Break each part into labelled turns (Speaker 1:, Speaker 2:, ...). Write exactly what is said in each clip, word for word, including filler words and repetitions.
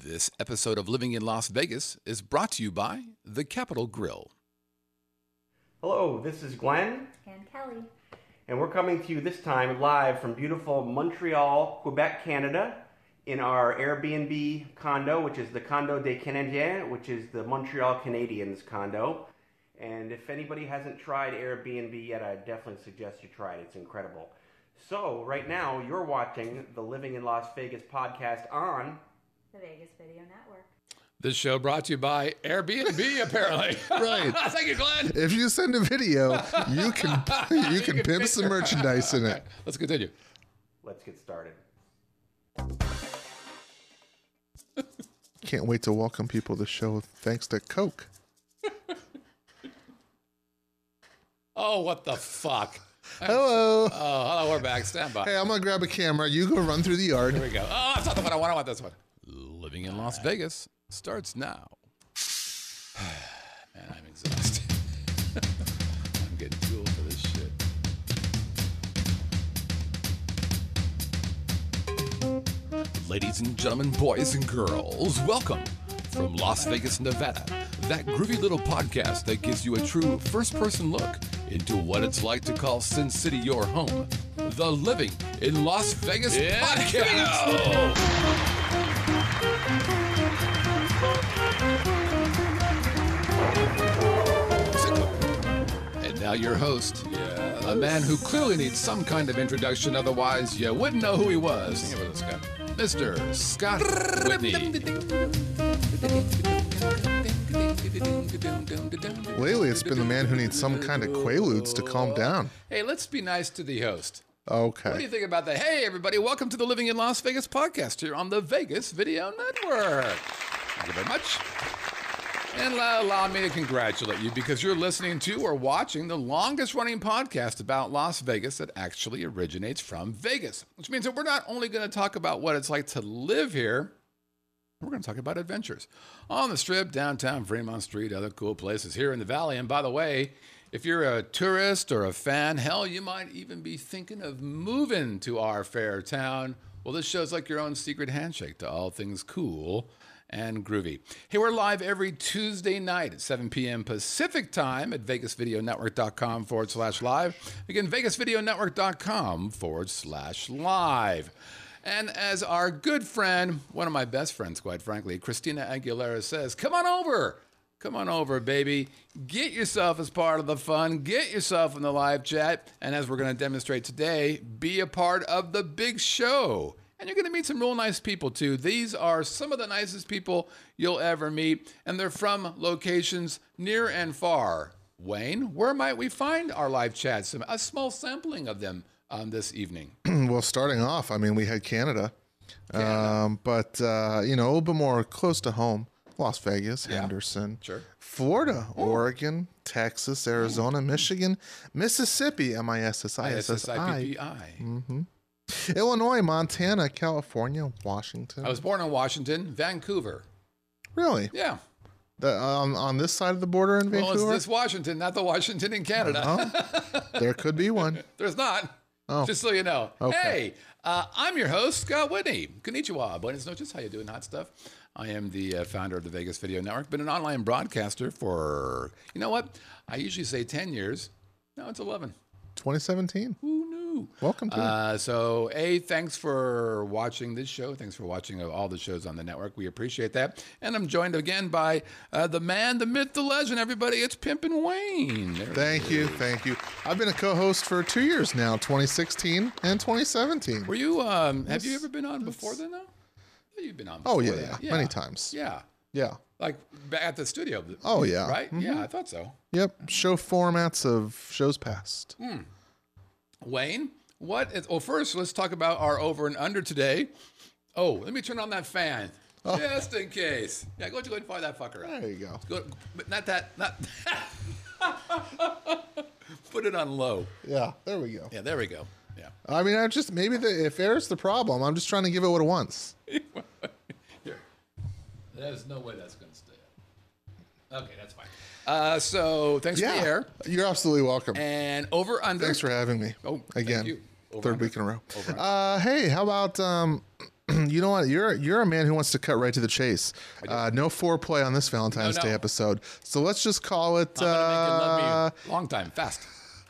Speaker 1: This episode of Living in Las Vegas is brought to you by the Capitol Grill.
Speaker 2: Hello, this is Glenn.
Speaker 3: And Kelly.
Speaker 2: And we're coming to you this time live from beautiful Montreal, Quebec, Canada, in our Airbnb condo, which is the Condo des Canadiens, which is the Montreal Canadiens condo. And if anybody hasn't tried Airbnb yet, I definitely suggest you try it. It's incredible. So, right now, you're watching the Living in Las Vegas podcast on
Speaker 3: the Vegas Video Network.
Speaker 1: This show brought to you by Airbnb, apparently.
Speaker 4: Right.
Speaker 1: Thank you, Glenn.
Speaker 4: If you send a video, you can you can pimp some merchandise in it.
Speaker 1: Let's continue.
Speaker 2: Let's get started.
Speaker 4: Can't wait to welcome people to the show thanks to Coke.
Speaker 1: Oh, what the fuck?
Speaker 4: Hello.
Speaker 1: Oh, hello, we're back. Stand by.
Speaker 4: Hey, I'm going to grab a camera. You go run through the yard.
Speaker 1: Here we go. Oh, that's not the one I want. I want this one. Living in Las Vegas starts now. Man, I'm exhausted. I'm getting too old for this shit. Ladies and gentlemen, boys and girls, welcome from Las Vegas, Nevada. That groovy little podcast that gives you a true first-person look into what it's like to call Sin City your home. The Living in Las Vegas yeah, podcast. And now your host, yes. A man who clearly needs some kind of introduction, otherwise you wouldn't know who he was. Sing it with us, Scott. Mister Scott Whitney.
Speaker 4: Lately, it's been the man who needs some kind of Quaaludes to calm down.
Speaker 1: Hey, let's be nice to the host.
Speaker 4: Okay.
Speaker 1: What do you think about that? Hey, everybody, welcome to the Living in Las Vegas podcast here on the Vegas Video Network. Thank you very much. And allow me to congratulate you because you're listening to or watching the longest running podcast about Las Vegas that actually originates from Vegas, which means that we're not only going to talk about what it's like to live here, we're going to talk about adventures on the Strip, downtown, Fremont Street, other cool places here in the Valley. And by the way, if you're a tourist or a fan, hell, you might even be thinking of moving to our fair town. Well, this show's like your own secret handshake to all things cool and groovy. Hey, we're live every Tuesday night at seven p.m. Pacific time at vegasvideonetwork.com forward slash live. Again, vegasvideonetwork.com forward slash live. And as our good friend, one of my best friends, quite frankly, Christina Aguilera says, come on over. Come on over, baby. Get yourself as part of the fun. Get yourself in the live chat. And as we're going to demonstrate today, be a part of the big show. And you're going to meet some real nice people, too. These are some of the nicest people you'll ever meet. And they're from locations near and far. Wayne, where might we find our live chats? A small sampling of them um, this evening.
Speaker 4: Well, starting off, I mean, we had Canada. Canada. Um, but, uh, you know, a little bit more close to home. Las Vegas, yeah. Henderson,
Speaker 1: sure.
Speaker 4: Florida, Ooh. Oregon, Texas, Arizona, Michigan, Mississippi, M I S S I S S I P P I. Mm-hmm. Illinois, Montana, California, Washington.
Speaker 1: I was born in Washington, Vancouver.
Speaker 4: Really?
Speaker 1: Yeah.
Speaker 4: The, um, on this side of the border in Vancouver?
Speaker 1: Well, it's this Washington, not the Washington in Canada.
Speaker 4: Uh-huh. There could be one.
Speaker 1: There's not.
Speaker 4: Oh.
Speaker 1: Just so you know.
Speaker 4: Okay.
Speaker 1: Hey, uh, I'm your host, Scott Whitney. Konnichiwa. Buenas noches. How you doing, hot stuff? I am the uh, founder of the Vegas Video Network. Been an online broadcaster for, you know what? I usually say ten years. No, it's eleven.
Speaker 4: twenty seventeen.
Speaker 1: Who knew?
Speaker 4: Welcome to
Speaker 1: uh, it. So, A, thanks for watching this show. Thanks for watching all the shows on the network. We appreciate that. And I'm joined again by uh, the man, the myth, the legend. Everybody, it's Pimpin' Wayne. There
Speaker 4: thank you. Thank you. I've been a co-host for two years now, twenty sixteen and twenty seventeen.
Speaker 1: Were you, um, have you ever been on before then, though? You've been on before.
Speaker 4: Oh, yeah, yeah, yeah. Many times.
Speaker 1: Yeah.
Speaker 4: Yeah.
Speaker 1: Like back at the studio.
Speaker 4: Oh, yeah.
Speaker 1: Right?
Speaker 4: Mm-hmm.
Speaker 1: Yeah, I thought so.
Speaker 4: Yep. Show formats of shows past.
Speaker 1: Hmm. Wayne, what is, well, first, let's talk about our over and under today. Oh, let me turn on that fan. Oh. Just in case. Yeah, go, go ahead and fire that fucker up.
Speaker 4: There you go.
Speaker 1: go but not that, not. Put it on low.
Speaker 4: Yeah, there we go.
Speaker 1: Yeah, there we go. Yeah.
Speaker 4: I mean, I just, maybe the, if air's the problem, I'm just trying to give it what it wants.
Speaker 1: Here. There's no way that's going to stay up. Okay, that's fine. Uh, so thanks
Speaker 4: yeah,
Speaker 1: for the air.
Speaker 4: You're absolutely welcome.
Speaker 1: And over under.
Speaker 4: Thanks for having me.
Speaker 1: Oh,
Speaker 4: again.
Speaker 1: Thank you. Over
Speaker 4: Third
Speaker 1: under.
Speaker 4: week in a row.
Speaker 1: Over
Speaker 4: uh, hey, how about um, You know what? You're you're a man who wants to cut right to the chase. Uh, no foreplay on this Valentine's
Speaker 1: No, no.
Speaker 4: Day episode. So let's just call it
Speaker 1: I'm gonna make you
Speaker 4: uh,
Speaker 1: love me long time, fast.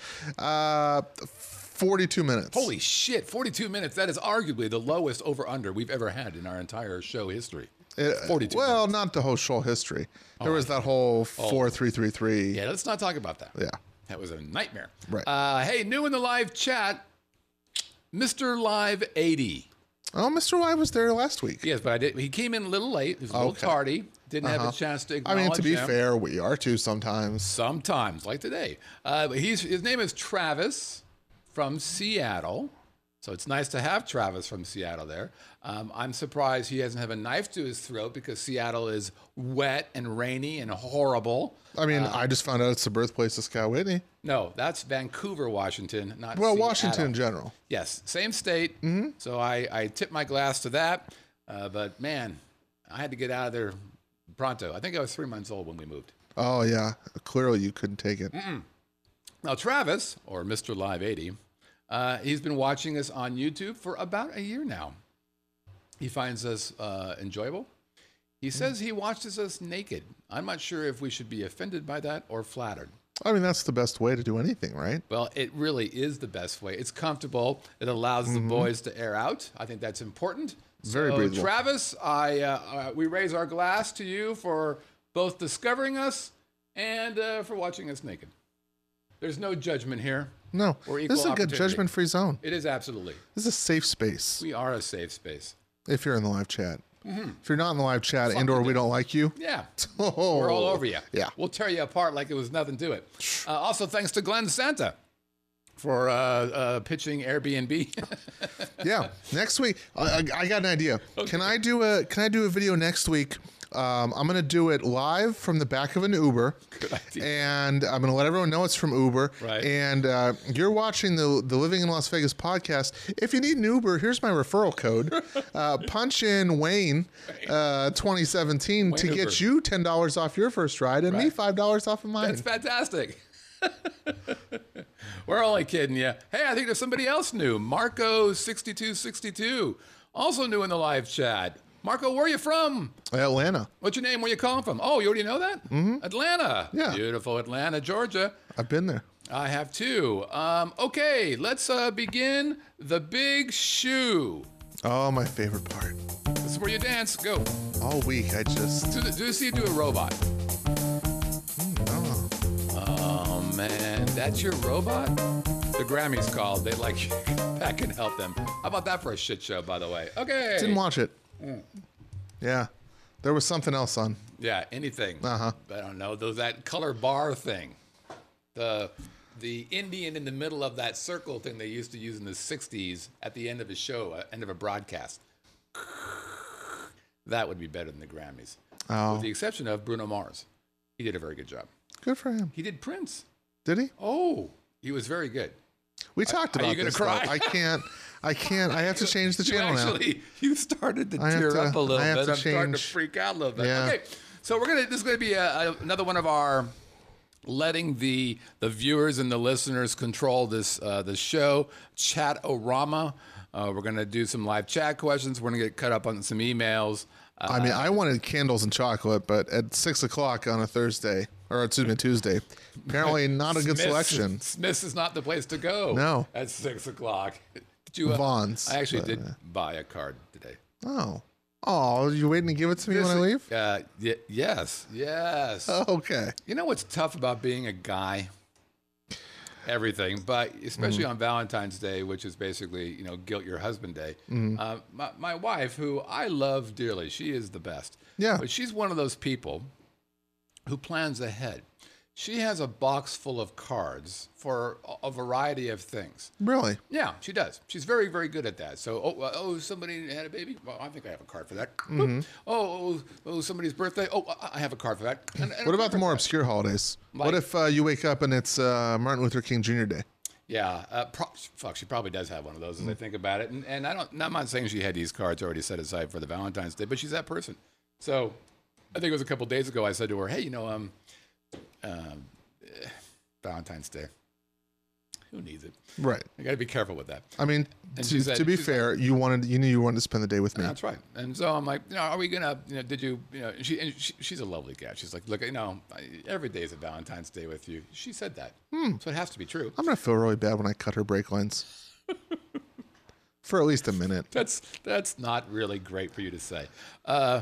Speaker 4: uh, forty-two minutes.
Speaker 1: Holy shit, forty-two minutes. That is arguably the lowest over-under we've ever had in our entire show history.
Speaker 4: It-
Speaker 1: forty-two
Speaker 4: Well,
Speaker 1: minutes.
Speaker 4: not the whole show history. There
Speaker 1: Oh,
Speaker 4: was that whole four three three three.
Speaker 1: Yeah, let's not talk about that.
Speaker 4: Yeah.
Speaker 1: That was a nightmare.
Speaker 4: Right.
Speaker 1: Uh, hey, new in the live chat, Mister Live eighty.
Speaker 4: Oh, Mister Live was there last week.
Speaker 1: Yes, but I did. He came in a little late. He was a little
Speaker 4: Okay.
Speaker 1: tardy. Didn't have
Speaker 4: Uh-huh.
Speaker 1: a chance to
Speaker 4: I
Speaker 1: acknowledge
Speaker 4: mean, to be
Speaker 1: him.
Speaker 4: fair, we are too sometimes.
Speaker 1: Sometimes, like today. Uh, but he's his name is Travis from Seattle. So it's nice to have Travis from Seattle there. Um, I'm surprised he doesn't have a knife to his throat because Seattle is wet and rainy and horrible.
Speaker 4: I mean, I just found out it's the birthplace of Scott Whitney.
Speaker 1: No, that's Vancouver, Washington, not
Speaker 4: Well,
Speaker 1: Seattle.
Speaker 4: Washington in general.
Speaker 1: Yes, same state. Mm-hmm. So I, I tip my glass to that. Uh, but man, I had to get out of there pronto. I think I was three months old when we moved.
Speaker 4: Oh, yeah. Clearly, you couldn't take it.
Speaker 1: Now, Travis, or Mister Live eighty, uh, he's been watching us on YouTube for about a year now. He finds us uh, enjoyable. He says he watches us naked. I'm not sure if we should be offended by that or flattered.
Speaker 4: I mean, that's the best way to do anything, right?
Speaker 1: Well, it really is the best way. It's comfortable. It allows the boys to air out. I think that's important.
Speaker 4: Very
Speaker 1: so,
Speaker 4: breathable.
Speaker 1: Travis, I uh, uh, we raise our glass to you for both discovering us and uh, for watching us naked. There's no judgment here.
Speaker 4: No.
Speaker 1: Or
Speaker 4: This is a
Speaker 1: equal
Speaker 4: good
Speaker 1: opportunity.
Speaker 4: judgment-free zone.
Speaker 1: It is absolutely.
Speaker 4: This is a safe space
Speaker 1: We are a safe space.
Speaker 4: if you're in the live chat. If you're not in the live chat and or
Speaker 1: you
Speaker 4: we don't like you,
Speaker 1: Yeah.
Speaker 4: oh,
Speaker 1: We're all over you.
Speaker 4: Yeah.
Speaker 1: We'll tear you apart like it was nothing to it. Uh, also, thanks to Glenn Santa for uh, uh, pitching Airbnb.
Speaker 4: Yeah. Next week, I, I got an idea. Can I do a Can I do a video next week? Um, I'm gonna do it live from the back of an Uber,
Speaker 1: Good idea.
Speaker 4: and I'm gonna let everyone know it's from Uber.
Speaker 1: Right.
Speaker 4: And uh, you're watching the the Living in Las Vegas podcast. If you need an Uber, here's my referral code. uh, punch in Wayne uh, twenty seventeen to
Speaker 1: Wayne
Speaker 4: get
Speaker 1: Uber.
Speaker 4: you ten dollars off your first ride, and me
Speaker 1: Right.
Speaker 4: five dollars off of mine.
Speaker 1: That's fantastic. We're only kidding you. Hey, I think there's somebody else new. Marco sixty-two sixty-two, also new in the live chat. Marco, where are you from?
Speaker 4: Atlanta.
Speaker 1: What's your name? Where you calling from? Oh, you already know that? Mm-hmm. Atlanta.
Speaker 4: Yeah.
Speaker 1: Beautiful Atlanta, Georgia.
Speaker 4: I've been there.
Speaker 1: I have too. Um, okay, let's uh, begin the big shoe.
Speaker 4: Oh, my favorite part.
Speaker 1: This is where you dance. Go.
Speaker 4: All week, I just.
Speaker 1: Do, the, do see you do a robot.
Speaker 4: Oh.
Speaker 1: Oh man, that's your robot? The Grammys called. They'd like you to come back and help them. How about that for a shit show, by the way? Okay.
Speaker 4: Didn't watch it. Yeah. There was something else on.
Speaker 1: Yeah, anything.
Speaker 4: Uh-huh.
Speaker 1: I don't know. Those that color bar thing. The the Indian in the middle of that circle thing they used to use in the sixties at the end of a show, uh, end of a broadcast. That would be better than the Grammys.
Speaker 4: Oh.
Speaker 1: With the exception of Bruno Mars. He did a very good job.
Speaker 4: Good for him.
Speaker 1: He did Prince.
Speaker 4: Did he?
Speaker 1: Oh, he was very good.
Speaker 4: We talked
Speaker 1: are
Speaker 4: about
Speaker 1: you gonna
Speaker 4: this.
Speaker 1: cry?
Speaker 4: though. I can't. I can't. I have to change the
Speaker 1: You
Speaker 4: channel now.
Speaker 1: actually, you started to
Speaker 4: I have
Speaker 1: tear
Speaker 4: to-
Speaker 1: up a little
Speaker 4: I have
Speaker 1: bit.
Speaker 4: to
Speaker 1: I'm starting to
Speaker 4: change.
Speaker 1: freak out a little bit.
Speaker 4: Yeah.
Speaker 1: Okay, so we're gonna. This is gonna be a, a, another one of our letting the the viewers and the listeners control this uh, the show. Chat-O-Rama. Uh, we're gonna do some live chat questions. We're gonna get cut up on some emails. Uh,
Speaker 4: I mean, I wanted candles and chocolate, but at six o'clock on a Thursday, or excuse me, Tuesday, apparently not a good
Speaker 1: Smith's-
Speaker 4: selection.
Speaker 1: Smith's is not the place to go.
Speaker 4: No.
Speaker 1: At six o'clock. Did you? Uh,
Speaker 4: Vaughn's,
Speaker 1: I actually
Speaker 4: but,
Speaker 1: did
Speaker 4: uh,
Speaker 1: buy a card today.
Speaker 4: Oh. Oh, you waiting to give it to me when I leave?
Speaker 1: Uh, y- yes, yes.
Speaker 4: Oh, okay.
Speaker 1: You know what's tough about being a guy? Everything, but especially
Speaker 4: Mm-hmm.
Speaker 1: on Valentine's Day, which is basically, you know, guilt your husband day.
Speaker 4: Mm-hmm.
Speaker 1: Uh, my, my wife, who I love dearly, she is the best.
Speaker 4: Yeah.
Speaker 1: But she's one of those people who plans ahead. She has a box full of cards for a- a variety of things.
Speaker 4: Really?
Speaker 1: Yeah, she does. She's very, very good at that. So, oh, uh, oh, somebody had a baby. Well, I think I have a card for that.
Speaker 4: Mm-hmm.
Speaker 1: Boop. Oh, oh, oh, somebody's birthday. Oh, I- I have a card for that. And- and
Speaker 4: What
Speaker 1: a
Speaker 4: about
Speaker 1: card
Speaker 4: the
Speaker 1: for
Speaker 4: more
Speaker 1: that.
Speaker 4: obscure holidays? what
Speaker 1: Like-
Speaker 4: if uh, you wake up and it's uh, Martin Luther King Junior Day?
Speaker 1: Yeah, uh, pro- fuck, she probably does have one of those as I think about it. And, and I don't, I'm not saying she had these cards already set aside for the Valentine's Day, but she's that person. So I think it was a couple days ago I said to her, hey, you know, um, um, eh, Valentine's Day. who needs it?
Speaker 4: Right.
Speaker 1: You got to be careful with that.
Speaker 4: I mean, to,
Speaker 1: said,
Speaker 4: to be fair, like, you wanted you knew you wanted to spend the day with me.
Speaker 1: That's right. And so I'm like, you know, are we gonna? You know, did you? You know, and she, and she she's a lovely cat. She's like, look, you know, every day is a Valentine's Day with you. She said that, hmm. so it has to be true.
Speaker 4: I'm gonna feel really bad when I cut her brake lines for at least a minute.
Speaker 1: That's that's not really great for you to say. Uh,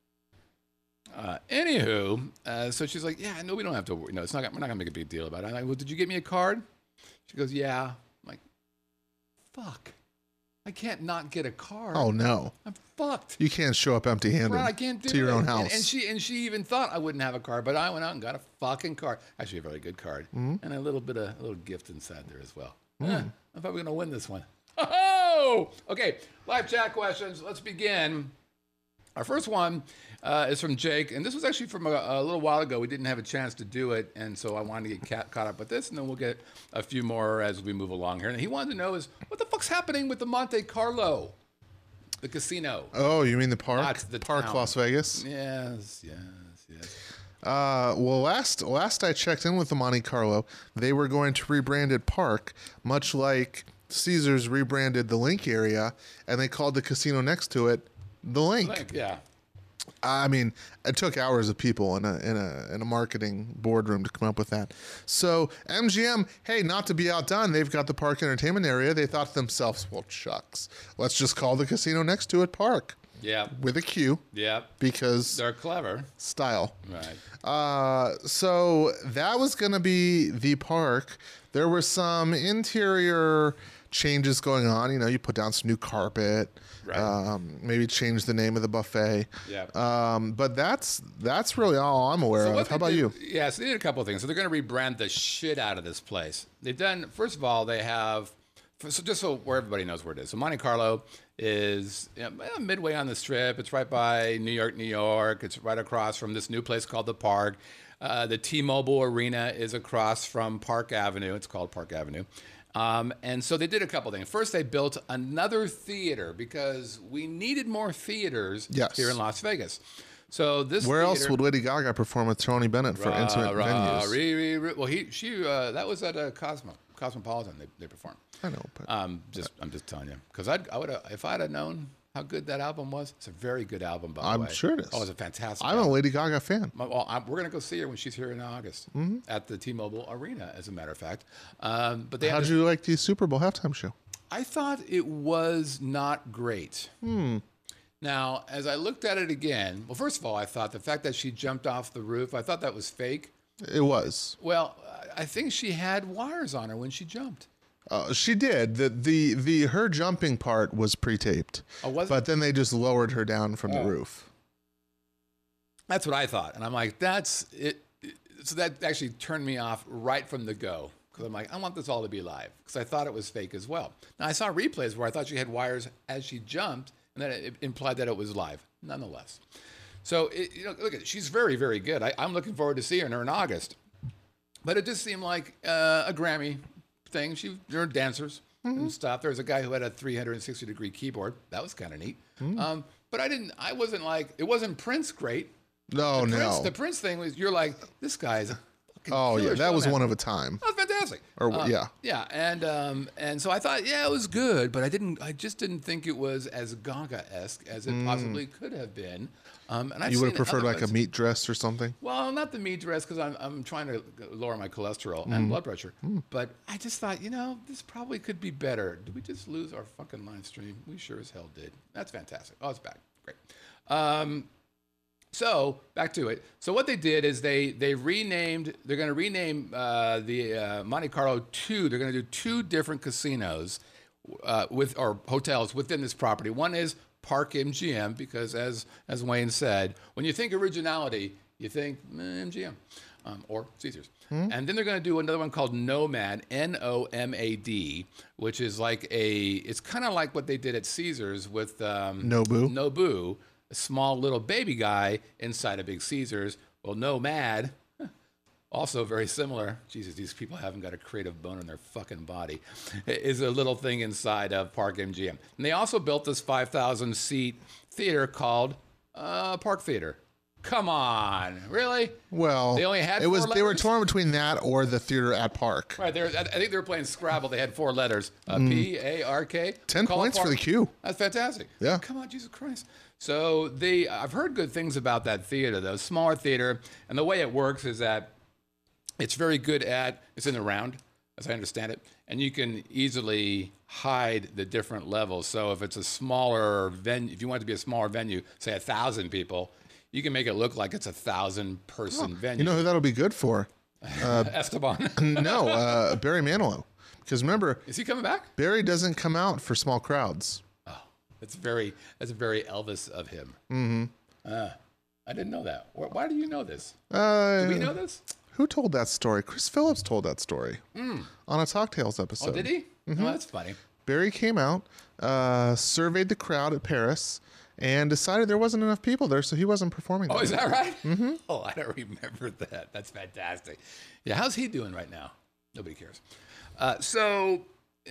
Speaker 1: Uh, anywho, uh, so she's like, yeah, no, we don't have to, you know, it's not, we're not gonna make a big deal about it. I'm like, well, did you get me a card? She goes, yeah. I'm like, fuck, I can't not get a card.
Speaker 4: Oh no,
Speaker 1: I'm fucked.
Speaker 4: You can't show up empty-handed.
Speaker 1: Right, I can't do
Speaker 4: to your
Speaker 1: it.
Speaker 4: own house.
Speaker 1: And, and she and she even thought I wouldn't have a card, but I went out and got a fucking card. Actually, a very good card, mm-hmm. and a little bit of a little gift inside there as well. Mm. Eh, I thought we were gonna win this one. Oh, okay. Live chat questions. Let's begin. Our first one uh, is from Jake, and this was actually from a, a little while ago. We didn't have a chance to do it, and so I wanted to get ca- caught up with this, and then we'll get a few more as we move along here. And he wanted to know is, what the fuck's happening with the Monte Carlo, the casino?
Speaker 4: Oh, you mean the park?
Speaker 1: Not the
Speaker 4: park,
Speaker 1: town.
Speaker 4: Las Vegas?
Speaker 1: Yes, yes, yes.
Speaker 4: Uh, well, last last I checked in with the Monte Carlo, they were going to rebrand it Park, much like Caesars rebranded the Link area, and they called the casino next to it the Link.
Speaker 1: Link, yeah.
Speaker 4: I mean, it took hours of people in a in a in a marketing boardroom to come up with that. So M G M, hey, not to be outdone, they've got the Park Entertainment area. They thought to themselves, well, shucks, let's just call the casino next to it Park.
Speaker 1: Yeah.
Speaker 4: With a Q.
Speaker 1: Yeah.
Speaker 4: Because
Speaker 1: they're clever.
Speaker 4: Style.
Speaker 1: Right.
Speaker 4: Uh, so that was going to be the park. There were some interior changes going on. You know, you put down some new carpet. Right. Um, maybe change the name of the buffet.
Speaker 1: Yeah.
Speaker 4: Um, but that's that's really all I'm aware
Speaker 1: so
Speaker 4: of. How about
Speaker 1: did,
Speaker 4: you?
Speaker 1: Yeah, so they did a couple of things. So they're going to rebrand the shit out of this place. They've done, first of all, they have, so just so where everybody knows where it is. So Monte Carlo is you know, midway on the strip. It's right by New York, New York. It's right across from this new place called the Park. Uh, the T-Mobile Arena is across from Park Avenue. It's called Park Avenue. Um, and so they did a couple things. First, they built another theater because we needed more theaters
Speaker 4: yes.
Speaker 1: here in Las Vegas. So this
Speaker 4: where
Speaker 1: theater,
Speaker 4: else would Lady Gaga perform with Tony Bennett for
Speaker 1: rah,
Speaker 4: intimate
Speaker 1: rah,
Speaker 4: venues?
Speaker 1: Re, re, re, well, he she uh, that was at a Cosmo Cosmopolitan. They they performed.
Speaker 4: I know, but
Speaker 1: um, just I'm just telling you because I I would if I'd have known how good that album was. It's a very good album, by the
Speaker 4: I'm
Speaker 1: way.
Speaker 4: I'm sure it is.
Speaker 1: Oh, it's a fantastic.
Speaker 4: I'm
Speaker 1: album.
Speaker 4: a Lady Gaga fan.
Speaker 1: Well, I'm, we're gonna go see her when she's here in August mm-hmm. at the T-Mobile Arena, as a matter of fact. Um, but they
Speaker 4: how did you like the Super Bowl halftime show?
Speaker 1: I thought it was not great.
Speaker 4: Hmm.
Speaker 1: Now, as I looked at it again, well, first of all, I thought the fact that she jumped off the roof, I thought that was fake.
Speaker 4: It was.
Speaker 1: Well, I think she had wires on her when she jumped.
Speaker 4: Uh, she did. The, the the her jumping part was pre-taped.
Speaker 1: Oh, was it?
Speaker 4: But then they just lowered her down from
Speaker 1: oh.
Speaker 4: the roof.
Speaker 1: That's what I thought. And I'm like, that's it. So that actually turned me off right from the go. Because I'm like, I want this all to be live. Because I thought it was fake as well. Now, I saw replays where I thought she had wires as she jumped. And then it implied that it was live, nonetheless. So, it, you know, look, at she's very, very good. I, I'm looking forward to seeing her in August. But it just seemed like uh, a Grammy thing. She, they're dancers mm-hmm. and stuff. There was a guy who had a three hundred sixty degree keyboard. That was kind of neat. Mm. Um, but I didn't. I wasn't like it wasn't Prince great.
Speaker 4: No,
Speaker 1: the
Speaker 4: no.
Speaker 1: Prince, the Prince thing was you're like this guy's. A
Speaker 4: Oh yeah, that was
Speaker 1: man.
Speaker 4: one of a time.
Speaker 1: That was fantastic.
Speaker 4: Or
Speaker 1: uh,
Speaker 4: yeah,
Speaker 1: yeah, and um, and so I thought, yeah, it was good, but I didn't. I just didn't think it was as Gaga-esque as it mm. possibly could have been. Um, and I've
Speaker 4: you would have preferred like
Speaker 1: places.
Speaker 4: a meat dress or something.
Speaker 1: Well, not the meat dress because I'm I'm trying to lower my cholesterol mm. and blood pressure. Mm. But I just thought, you know, this probably could be better. Did we just lose our fucking live stream? We sure as hell did. That's fantastic. Oh, it's back. Great. Um, So back to it. So what they did is they they renamed. They're going to rename uh, the uh, Monte Carlo two. They're going to do two different casinos uh, with or hotels within this property. One is Park M G M because, as as Wayne said, when you think originality, you think eh, M G M um, or Caesars. Hmm? And then they're going to do another one called Nomad, N O M A D, which is like a. It's kind of like what they did at Caesars with um,
Speaker 4: Nobu.
Speaker 1: Nobu. A small little baby guy inside a big Caesars. Well, Nomad, also very similar. Jesus, these people haven't got a creative bone in their fucking body. Is a little thing inside of Park M G M. And they also built this five thousand seat theater called uh, Park Theater. Come on, really?
Speaker 4: Well,
Speaker 1: They only had
Speaker 4: it was
Speaker 1: four
Speaker 4: they were
Speaker 1: letters?
Speaker 4: torn between that or the theater at Park.
Speaker 1: Right, they were, I I think they were playing Scrabble. They had four letters: uh, P A R K.
Speaker 4: Ten
Speaker 1: Call it
Speaker 4: points for
Speaker 1: Park.
Speaker 4: the Q.
Speaker 1: That's fantastic.
Speaker 4: Yeah.
Speaker 1: Come on, Jesus Christ. So the I've heard good things about that theater, though. Smaller theater, and the way it works is that it's very good at it's in the round, as I understand it, and you can easily hide the different levels. So if it's a smaller venue, if you want it to be a smaller venue, say a thousand people, you can make it look like it's a thousand person venue.
Speaker 4: You know who that'll be good for?
Speaker 1: Esteban.
Speaker 4: No, uh, Barry Manilow. Because remember,
Speaker 1: Is he coming back?
Speaker 4: Barry doesn't come out for small crowds.
Speaker 1: Oh, that's very that's very Elvis of him. Mm-hmm. Uh, I didn't know that. Why, why do you know this?
Speaker 4: Uh,
Speaker 1: Do we know this?
Speaker 4: Who told that story? Chris Phillips told that story on a Talk Tales episode.
Speaker 1: Oh, did he?
Speaker 4: Mm-hmm.
Speaker 1: Oh, that's funny.
Speaker 4: Barry came out, uh, surveyed the crowd at Paris, and decided there wasn't enough people there, so he wasn't performing.
Speaker 1: Oh,
Speaker 4: that
Speaker 1: is
Speaker 4: night.
Speaker 1: that right? Mm-hmm. Oh, I don't remember that. That's fantastic. Yeah, how's he doing right now? Nobody cares. Uh, so, uh,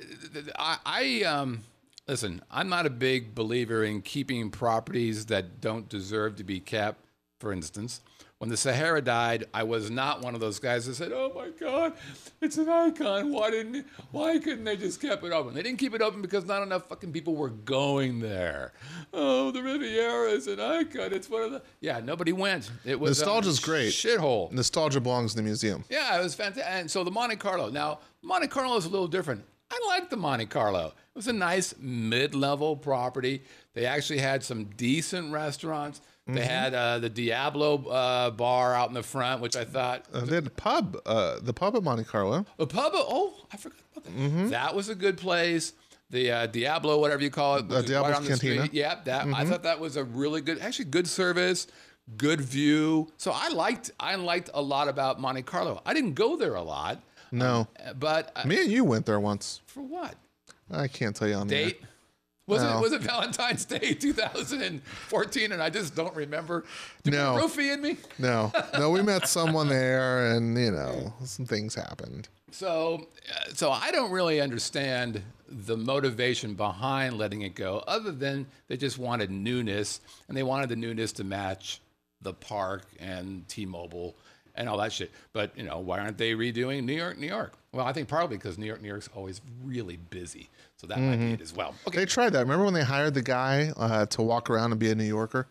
Speaker 1: I, I um, listen. I'm not a big believer in keeping properties that don't deserve to be kept. For instance, when the Sahara died, I was not one of those guys that said, "Oh my God, it's an icon. Why didn't? Why couldn't they just keep it open?" They didn't keep it open because not enough fucking people were going there. Oh, the Riviera is an icon. It's one of the yeah. Nobody went. It was
Speaker 4: Nostalgia's
Speaker 1: a
Speaker 4: great.
Speaker 1: Shithole.
Speaker 4: Nostalgia belongs in the museum.
Speaker 1: Yeah, it was fantastic. And so the Monte Carlo. Now, Monte Carlo is a little different. I liked the Monte Carlo. It was a nice mid-level property. They actually had some decent restaurants. They had uh, the Diablo uh, bar out in the front, which I thought
Speaker 4: Uh, they had a pub, uh, the pub at Monte Carlo.
Speaker 1: a pub. Oh, I forgot about that. That was a good place. The uh, Diablo, whatever you call it, which is
Speaker 4: Diablo's
Speaker 1: on the
Speaker 4: Cantina.
Speaker 1: street. Yeah, that I thought that was a really good, actually good service, good view. So I liked, I liked a lot about Monte Carlo. I didn't go there a lot,
Speaker 4: No,
Speaker 1: but uh,
Speaker 4: me and you went there once.
Speaker 1: for what
Speaker 4: I can't tell you on the air.
Speaker 1: date? Was
Speaker 4: No.
Speaker 1: it was it Valentine's Day two thousand fourteen, and I just don't remember? Did
Speaker 4: No.
Speaker 1: we roofie in me?
Speaker 4: No, no, we met someone there, and you know, some things happened.
Speaker 1: So, uh, so I don't really understand the motivation behind letting it go, other than they just wanted newness, and they wanted the newness to match the park and T-Mobile and all that shit. But you know, why aren't they redoing New York, New York? Well, I think partly because New York, New York's always really busy, so that might be it as well. Okay.
Speaker 4: They tried that. Remember when they hired the guy uh, to walk around and be a New Yorker?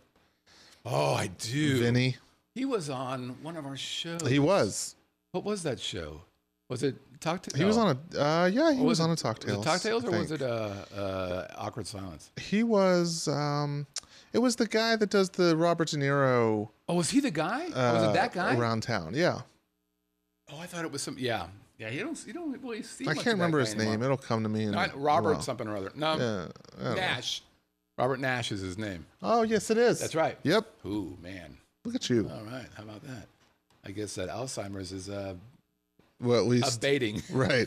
Speaker 1: Oh, I do.
Speaker 4: Vinny.
Speaker 1: He was on one of our shows.
Speaker 4: He was.
Speaker 1: What was that show? Was it Talk to?
Speaker 4: He was on a. Uh, yeah, he
Speaker 1: Or
Speaker 4: was,
Speaker 1: it-
Speaker 4: on a Talk Tales.
Speaker 1: Was it Talk Tales,
Speaker 4: I
Speaker 1: or was
Speaker 4: think.
Speaker 1: it uh, uh, Awkward Silence?
Speaker 4: He was. Um, it was the guy that does the Robert De Niro.
Speaker 1: Oh, was he the guy?
Speaker 4: Uh,
Speaker 1: oh, was it that guy?
Speaker 4: around town? Yeah,
Speaker 1: Oh, I thought it was some. Yeah, yeah. You don't. You don't really see.
Speaker 4: I
Speaker 1: much
Speaker 4: can't
Speaker 1: of that
Speaker 4: remember
Speaker 1: guy
Speaker 4: his
Speaker 1: anymore.
Speaker 4: name. It'll come to me. In
Speaker 1: Not
Speaker 4: a
Speaker 1: Robert
Speaker 4: while.
Speaker 1: something or other. No,
Speaker 4: Yeah, I don't know.
Speaker 1: Nash. Robert Nash is his name.
Speaker 4: Oh yes, it is.
Speaker 1: That's right.
Speaker 4: Yep.
Speaker 1: Ooh, man.
Speaker 4: Look at you.
Speaker 1: All right. How about that? I guess that Alzheimer's is uh,
Speaker 4: Well, at least
Speaker 1: abating.
Speaker 4: right.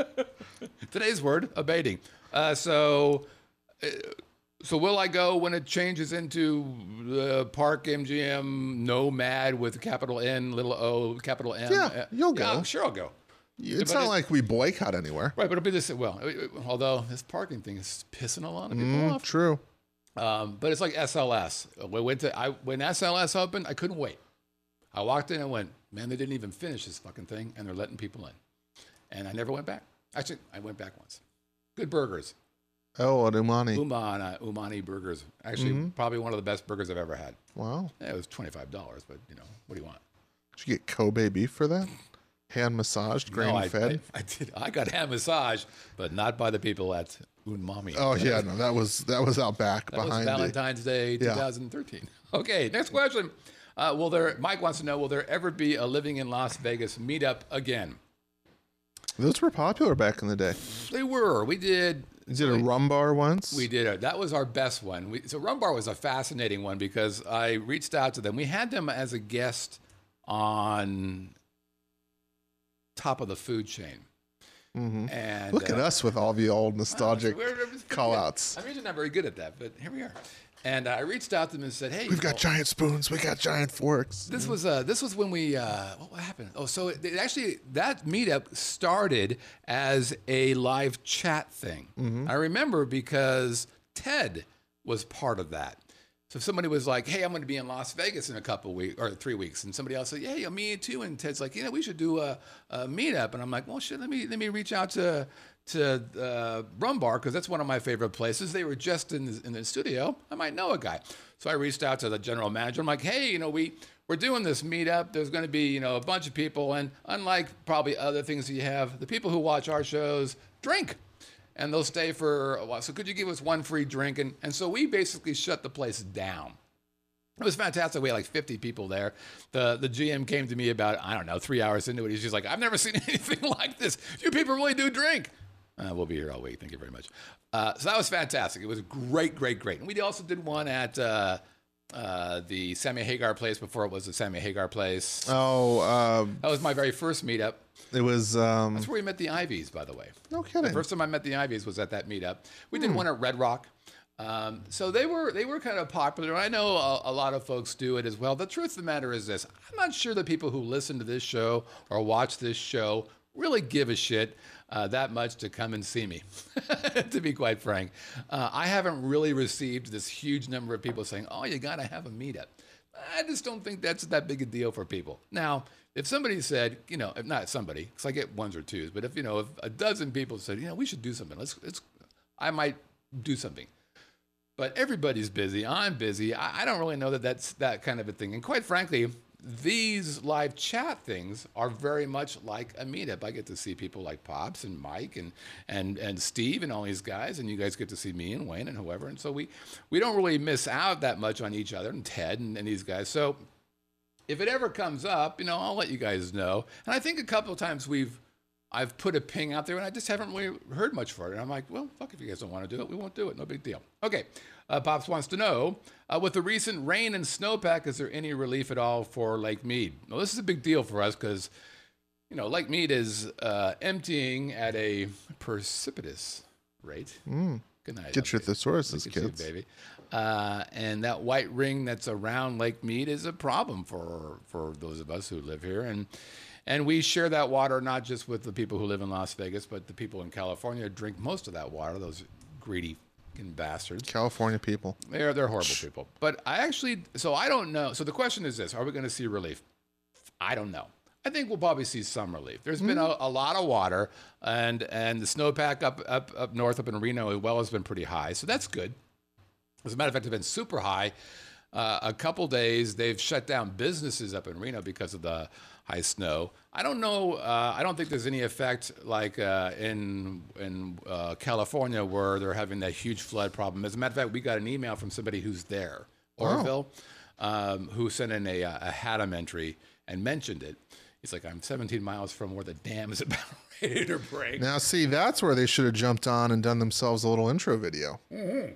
Speaker 1: Today's word, abating. Uh, so, uh, so will I go when it changes into the Park M G M Nomad with a capital N, little O, capital M?
Speaker 4: Yeah,
Speaker 1: Uh,
Speaker 4: you'll
Speaker 1: yeah,
Speaker 4: go.
Speaker 1: sure, I'll go.
Speaker 4: It's
Speaker 1: but
Speaker 4: not
Speaker 1: it-
Speaker 4: like we boycott anywhere.
Speaker 1: Right, but it'll be this. Well, uh, although this parking thing is pissing a lot of people
Speaker 4: Mm,
Speaker 1: off.
Speaker 4: true.
Speaker 1: Um, but it's like S L S. We went to I when S L S opened, I couldn't wait. I walked in and went, man, they didn't even finish this fucking thing, and they're letting people in. And I never went back. Actually, I went back once. Good burgers.
Speaker 4: Oh, at Umani.
Speaker 1: Umani, Umani burgers. Actually,
Speaker 4: Mm-hmm.
Speaker 1: probably one of the best burgers I've ever had.
Speaker 4: Wow.
Speaker 1: Yeah, it was twenty-five dollars, but you know, what do you want?
Speaker 4: Did you get Kobe beef for that? Hand massaged, grain
Speaker 1: No, I,
Speaker 4: fed.
Speaker 1: I, I did. I got hand massage, but not by the people at Umami.
Speaker 4: Oh yeah, no, that was that was out back
Speaker 1: That was
Speaker 4: behind the.
Speaker 1: Valentine's Day
Speaker 4: Yeah.
Speaker 1: twenty thirteen. Okay, next question. Uh, will there? Mike wants to know: will there ever be a Living in Las Vegas meetup again?
Speaker 4: Those were popular back in the day.
Speaker 1: They were. We did.
Speaker 4: You did a rum bar once.
Speaker 1: We did. A, that was our best one. We, so Rum Bar was a fascinating one because I reached out to them. We had them as a guest on Top of the Food Chain. Mm-hmm. And
Speaker 4: Look at
Speaker 1: uh,
Speaker 4: us with all the old
Speaker 1: so
Speaker 4: nostalgic
Speaker 1: we're- we're pretty
Speaker 4: call
Speaker 1: good.
Speaker 4: outs.
Speaker 1: I'm usually not very good at that, but here we are. And uh, I reached out to them and said, "Hey,
Speaker 4: We've got
Speaker 1: well,
Speaker 4: giant spoons. We got giant forks.
Speaker 1: This was uh, this was when we uh, what happened? Oh, so it, it actually that meetup started as a live chat thing.
Speaker 4: Mm-hmm.
Speaker 1: I remember because Ted was part of that. So if somebody was like, "Hey, I'm going to be in Las Vegas in a couple weeks or three weeks," and somebody else said, "Yeah, yeah, me too," and Ted's like, "You know, we should do a, a meetup," and I'm like, "Well, shit, let me let me reach out to to uh, Rum Bar because that's one of my favorite places. They were just in the, in the studio. I might know a guy." So I reached out to the general manager. I'm like, "Hey, you know, we we're doing this meetup. There's going to be you know a bunch of people, and unlike probably other things that you have, the people who watch our shows drink." And they'll stay for a while. So could you give us one free drink? And, and so we basically shut the place down. It was fantastic. We had like fifty people there. The the G M came to me about, I don't know, three hours into it. He's just like, "I've never seen anything like this. You people really do drink." Uh, we'll be here all week. Thank you very much. Uh, so that was fantastic. It was great, great, great. And we also did one at uh, uh, the Sammy Hagar place before it was the Sammy Hagar place.
Speaker 4: Oh, uh,
Speaker 1: That was my very first meetup.
Speaker 4: it was. Um,
Speaker 1: That's where we met the Ivies, by the way.
Speaker 4: no
Speaker 1: The
Speaker 4: kidding.
Speaker 1: first time I met the Ivies was at that meetup. We did one at Red Rock. Um, so they were they were kind of popular. I know a, a lot of folks do it as well. The truth of the matter is this. I'm not sure that people who listen to this show or watch this show really give a shit uh, that much to come and see me, to be quite frank. Uh, I haven't really received this huge number of people saying, "Oh, you got to have a meetup." I just don't think that's that big a deal for people. Now, if somebody said, you know, if not somebody, because I get ones or twos, but if, you know, if a dozen people said, you know, we should do something, let's, let's, I might do something. But everybody's busy. I'm busy. I, I don't really know that that's that kind of a thing. And quite frankly, these live chat things are very much like a meetup. I get to see people like Pops and Mike and and and Steve and all these guys, and you guys get to see me and Wayne and whoever. And so we we don't really miss out that much on each other and Ted and, and these guys. So if it ever comes up, you know, I'll let you guys know. And I think a couple of times we've I've put a ping out there, and I just haven't really heard much for it. And I'm like, well, fuck, if you guys don't want to do it, we won't do it. No big deal. Okay. Uh, Pops wants to know, uh, with the recent rain and snowpack, is there any relief at all for Lake Mead? Well, this is a big deal for us because, you know, Lake Mead is uh, emptying at a precipitous rate.
Speaker 4: Mm.
Speaker 1: Good night.
Speaker 4: Get your
Speaker 1: update.
Speaker 4: thesauruses,
Speaker 1: Look at you,
Speaker 4: kids.
Speaker 1: baby. Uh, and that white ring that's around Lake Mead is a problem for for those of us who live here. And and we share that water not just with the people who live in Las Vegas, but the people in California drink most of that water, those greedy fucking bastards.
Speaker 4: California people.
Speaker 1: They're, they're horrible people. But I actually, so I don't know. So the question is this, are we going to see relief? I don't know. I think we'll probably see some relief. There's been a, a lot of water, and and the snowpack up, up, up north, up in Reno as well, has been pretty high. So that's good. As a matter of fact, it's been super high. Uh, a couple days, they've shut down businesses up in Reno because of the high snow. I don't know. Uh, I don't think there's any effect like uh, in in uh, California where they're having that huge flood problem. As a matter of fact, we got an email from somebody who's there, Oroville, um, who sent in a, a Haddam entry and mentioned it. He's like, I'm seventeen miles from where the dam is about ready to break.
Speaker 4: Now, see, that's where they should have jumped on and done themselves a little intro video.
Speaker 1: Mm-hmm.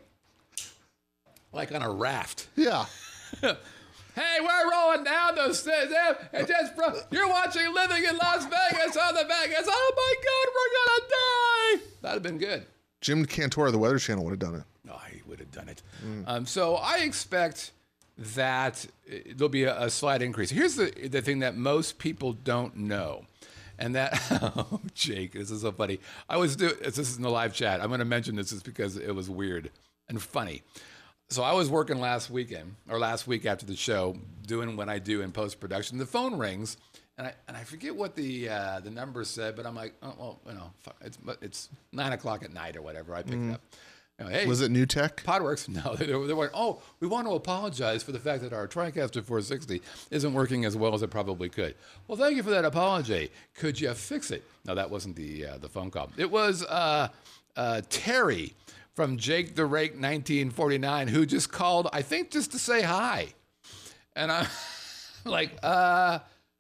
Speaker 1: Like on a raft.
Speaker 4: Yeah.
Speaker 1: Hey, we're rolling down the stairs. And just bro, you're watching Living in Las Vegas on the Vegas. Oh my God, we're gonna die. That'd have been good.
Speaker 4: Jim Cantor of the Weather Channel would have done it.
Speaker 1: No, he would have done it. Um, so I expect that uh, there'll be a, a slight increase. Here's the the thing that most people don't know. And that, oh, Jake, this is so funny. I was doing, this is in the live chat. I'm going to mention this just because it was weird and funny. So I was working last weekend, or last week after the show, doing what I do in post-production. The phone rings, and I and I forget what the uh, the number said, but I'm like, oh, well, you know, fuck, it's it's nine o'clock at night or whatever. I pick it up. You know, hey,
Speaker 4: Was it New Tech?
Speaker 1: Podworks? No, they, they were, oh, we want to apologize for the fact that our TriCaster four sixty isn't working as well as it probably could. Well, thank you for that apology. Could you fix it? No, that wasn't the uh, the phone call. It was uh, uh, Terry from Jake the Rake nineteen forty-nine who just called, I think, just to say hi. And I'm like, uh,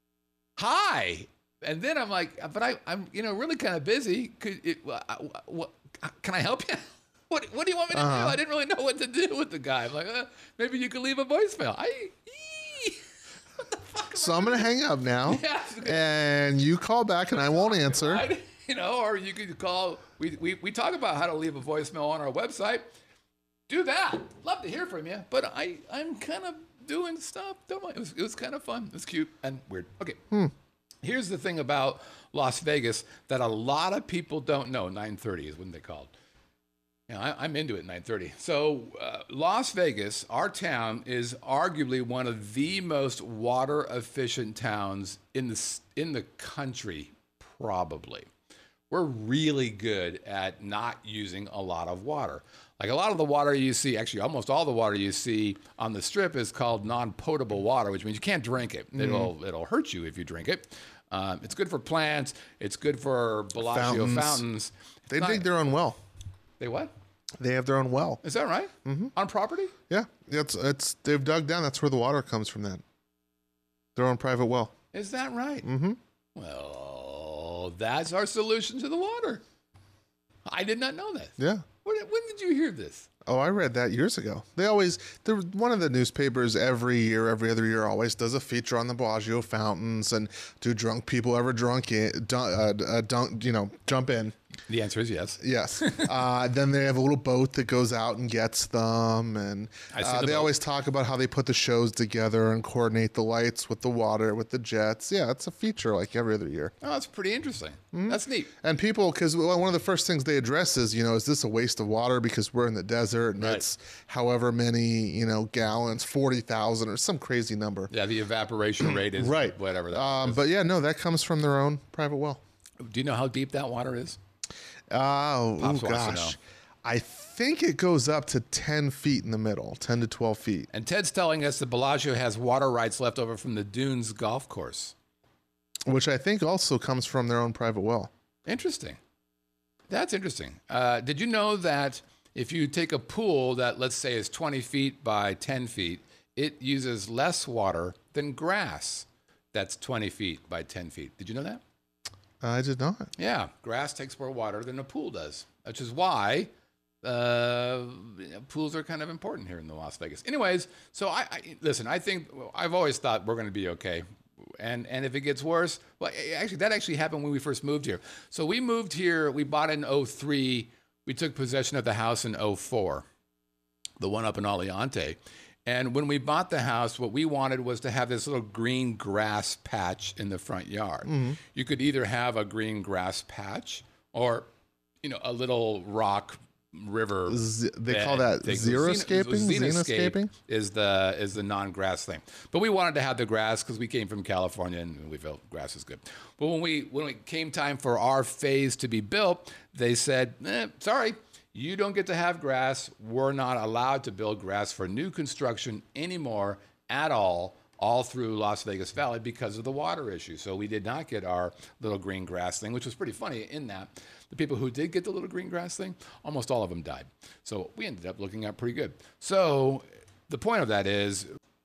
Speaker 1: hi. And then I'm like, but I, I'm, you know, really kind of busy. Could it, uh, what, can I help you? What, what do you want me to
Speaker 4: Uh-huh.
Speaker 1: do? I didn't really know what to do with the guy. I'm like, uh, maybe you could leave a voicemail. I, ee. What the fuck?
Speaker 4: So I'm going to hang up now,
Speaker 1: Yeah.
Speaker 4: and you call back, and I won't answer.
Speaker 1: I, you know, or you could call. We, we we talk about how to leave a voicemail on our website. Do that. Love to hear from you. But I I'm kind of doing stuff. Don't mind. It was it was kind of fun. It was cute and weird. Okay.
Speaker 4: Hmm.
Speaker 1: Here's the thing about Las Vegas that a lot of people don't know. nine thirty is when they called. Yeah, I, I'm into it at nine thirty. So uh, Las Vegas, our town, is arguably one of the most water efficient towns in the s- in the country, probably. We're really good at not using a lot of water. Like a lot of the water you see, actually almost all the water you see on the strip is called non-potable water, which means you can't drink it. It'll it'll hurt you if you drink it. Um, it's good for plants. It's good for Bellagio
Speaker 4: Fountains.
Speaker 1: fountains. It's
Speaker 4: They
Speaker 1: not-
Speaker 4: dig their own well.
Speaker 1: They what?
Speaker 4: They have their own well.
Speaker 1: Is that right? Mm-hmm. On property?
Speaker 4: Yeah, it's it's they've dug down. That's where the water comes from. That their own private well.
Speaker 1: Is that right? Mm-hmm. Well, that's our solution to the water. I did not know that.
Speaker 4: Yeah.
Speaker 1: When, when did you hear this?
Speaker 4: Oh, I read that years ago. They always, there, one of the newspapers every year, every other year, always does a feature on the Bellagio fountains and do drunk people ever drunk in, dun, uh, uh, dunk, you know, jump in.
Speaker 1: The answer is yes.
Speaker 4: Yes. uh, then they have a little boat that goes out and gets them, and
Speaker 1: I see
Speaker 4: uh,
Speaker 1: the
Speaker 4: they
Speaker 1: boat.
Speaker 4: always talk about how they put the shows together and coordinate the lights with the water, with the jets. Yeah, it's a feature like every other year.
Speaker 1: Oh, that's pretty interesting.
Speaker 4: Mm-hmm.
Speaker 1: That's neat.
Speaker 4: And people, because one of the first things they address is, you know, is this a waste of water because we're in the desert and
Speaker 1: Right.
Speaker 4: it's however many, you know, gallons, forty thousand or some crazy number.
Speaker 1: Yeah, the evaporation rate is
Speaker 4: Right.
Speaker 1: whatever that
Speaker 4: Um,
Speaker 1: is.
Speaker 4: but yeah, no, that comes from their own private well.
Speaker 1: Do you know how deep that water is?
Speaker 4: Oh, ooh,
Speaker 1: Pops wants to
Speaker 4: gosh.
Speaker 1: know.
Speaker 4: I think it goes up to ten feet in the middle, ten to twelve feet.
Speaker 1: And Ted's telling us that Bellagio has water rights left over from the Dunes golf course.
Speaker 4: Which I think also comes from their own private well.
Speaker 1: Interesting. That's interesting. Uh, did you know that if you take a pool that, let's say, is twenty feet by ten feet, it uses less water than grass that's twenty feet by ten feet? Did you know that?
Speaker 4: I did not.
Speaker 1: Yeah, grass takes more water than a pool does, which is why uh, pools are kind of important here in the Las Vegas. Anyways, so I, I listen. I think I've always thought we're going to be okay, and and if it gets worse, well, actually, that actually happened when we first moved here. So we moved here. We bought in oh three. We took possession of the house in oh four, the one up in Aliante. And when we bought the house, what we wanted was to have this little green grass patch in the front yard. You could either have a green grass patch or, you know, a little rock river.
Speaker 4: Z- they
Speaker 1: bed
Speaker 4: call that
Speaker 1: thing.
Speaker 4: xeriscaping?
Speaker 1: Xenoscape
Speaker 4: Xenoscaping?
Speaker 1: is the is the non-grass thing. But we wanted to have the grass because we came from California and we felt grass is good. But when we when it came time for our phase to be built, they said, eh, sorry. You don't get to have grass. We're not allowed to build grass for new construction anymore at all, all through Las Vegas Valley because of the water issue. So we did not get our little green grass thing, which was pretty funny in that the people who did get the little green grass thing, almost all of them died. So we ended up looking up pretty good. So the point of that is,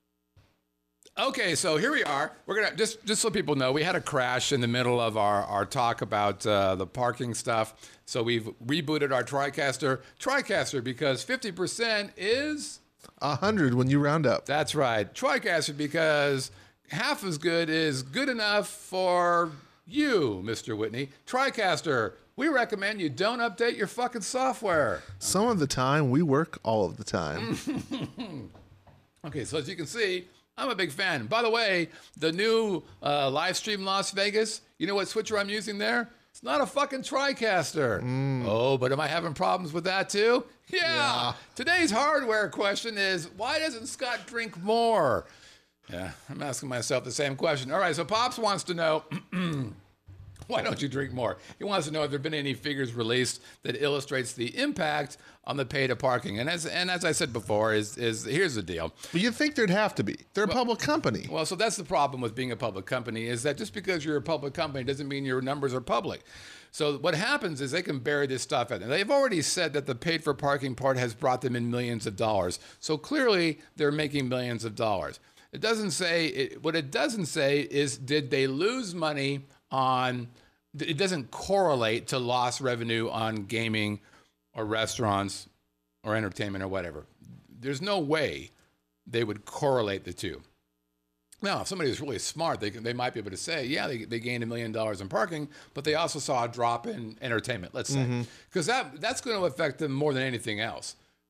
Speaker 1: okay, so here we are. We're gonna just just so people know, we had a crash in the middle of our our talk about uh, the parking stuff. So we've rebooted our TriCaster, TriCaster because fifty percent is
Speaker 4: A hundred when you round up.
Speaker 1: that's right, TriCaster because half as good is good enough for you, Mister Whitney. TriCaster. We recommend you don't update your fucking software.
Speaker 4: Some of the time, we work all of the time.
Speaker 1: Okay, so as you can see, I'm a big fan. By the way, the new uh, live stream Las Vegas, you know what switcher I'm using there? It's not a fucking TriCaster. Oh, but am I having problems with that too? Yeah.
Speaker 4: Yeah.
Speaker 1: Today's hardware question is, why doesn't Scott drink more? Yeah, I'm asking myself the same question. All right, so Pops wants to know, why don't you drink more? He wants to know if there have been any figures released that illustrates the impact on the pay to parking. And as and as I said before, is is here's the deal.
Speaker 4: But you'd think there'd have to be. They're a public company.
Speaker 1: Well, so that's the problem with being a public company is that just because you're a public company doesn't mean your numbers are public. So what happens is they can bury this stuff in. And they've already said that the paid for parking part has brought them in millions of dollars. So clearly they're making millions of dollars. It doesn't say, it, what it doesn't say is did they lose money on, it doesn't correlate to lost revenue on gaming or restaurants or entertainment or whatever. There's no way they would correlate the two. Now, if somebody is really smart, they can, they might be able to say, yeah, they, they gained a million dollars in parking, but they also saw a drop in entertainment, let's say. Because that that's going to affect them more than anything else,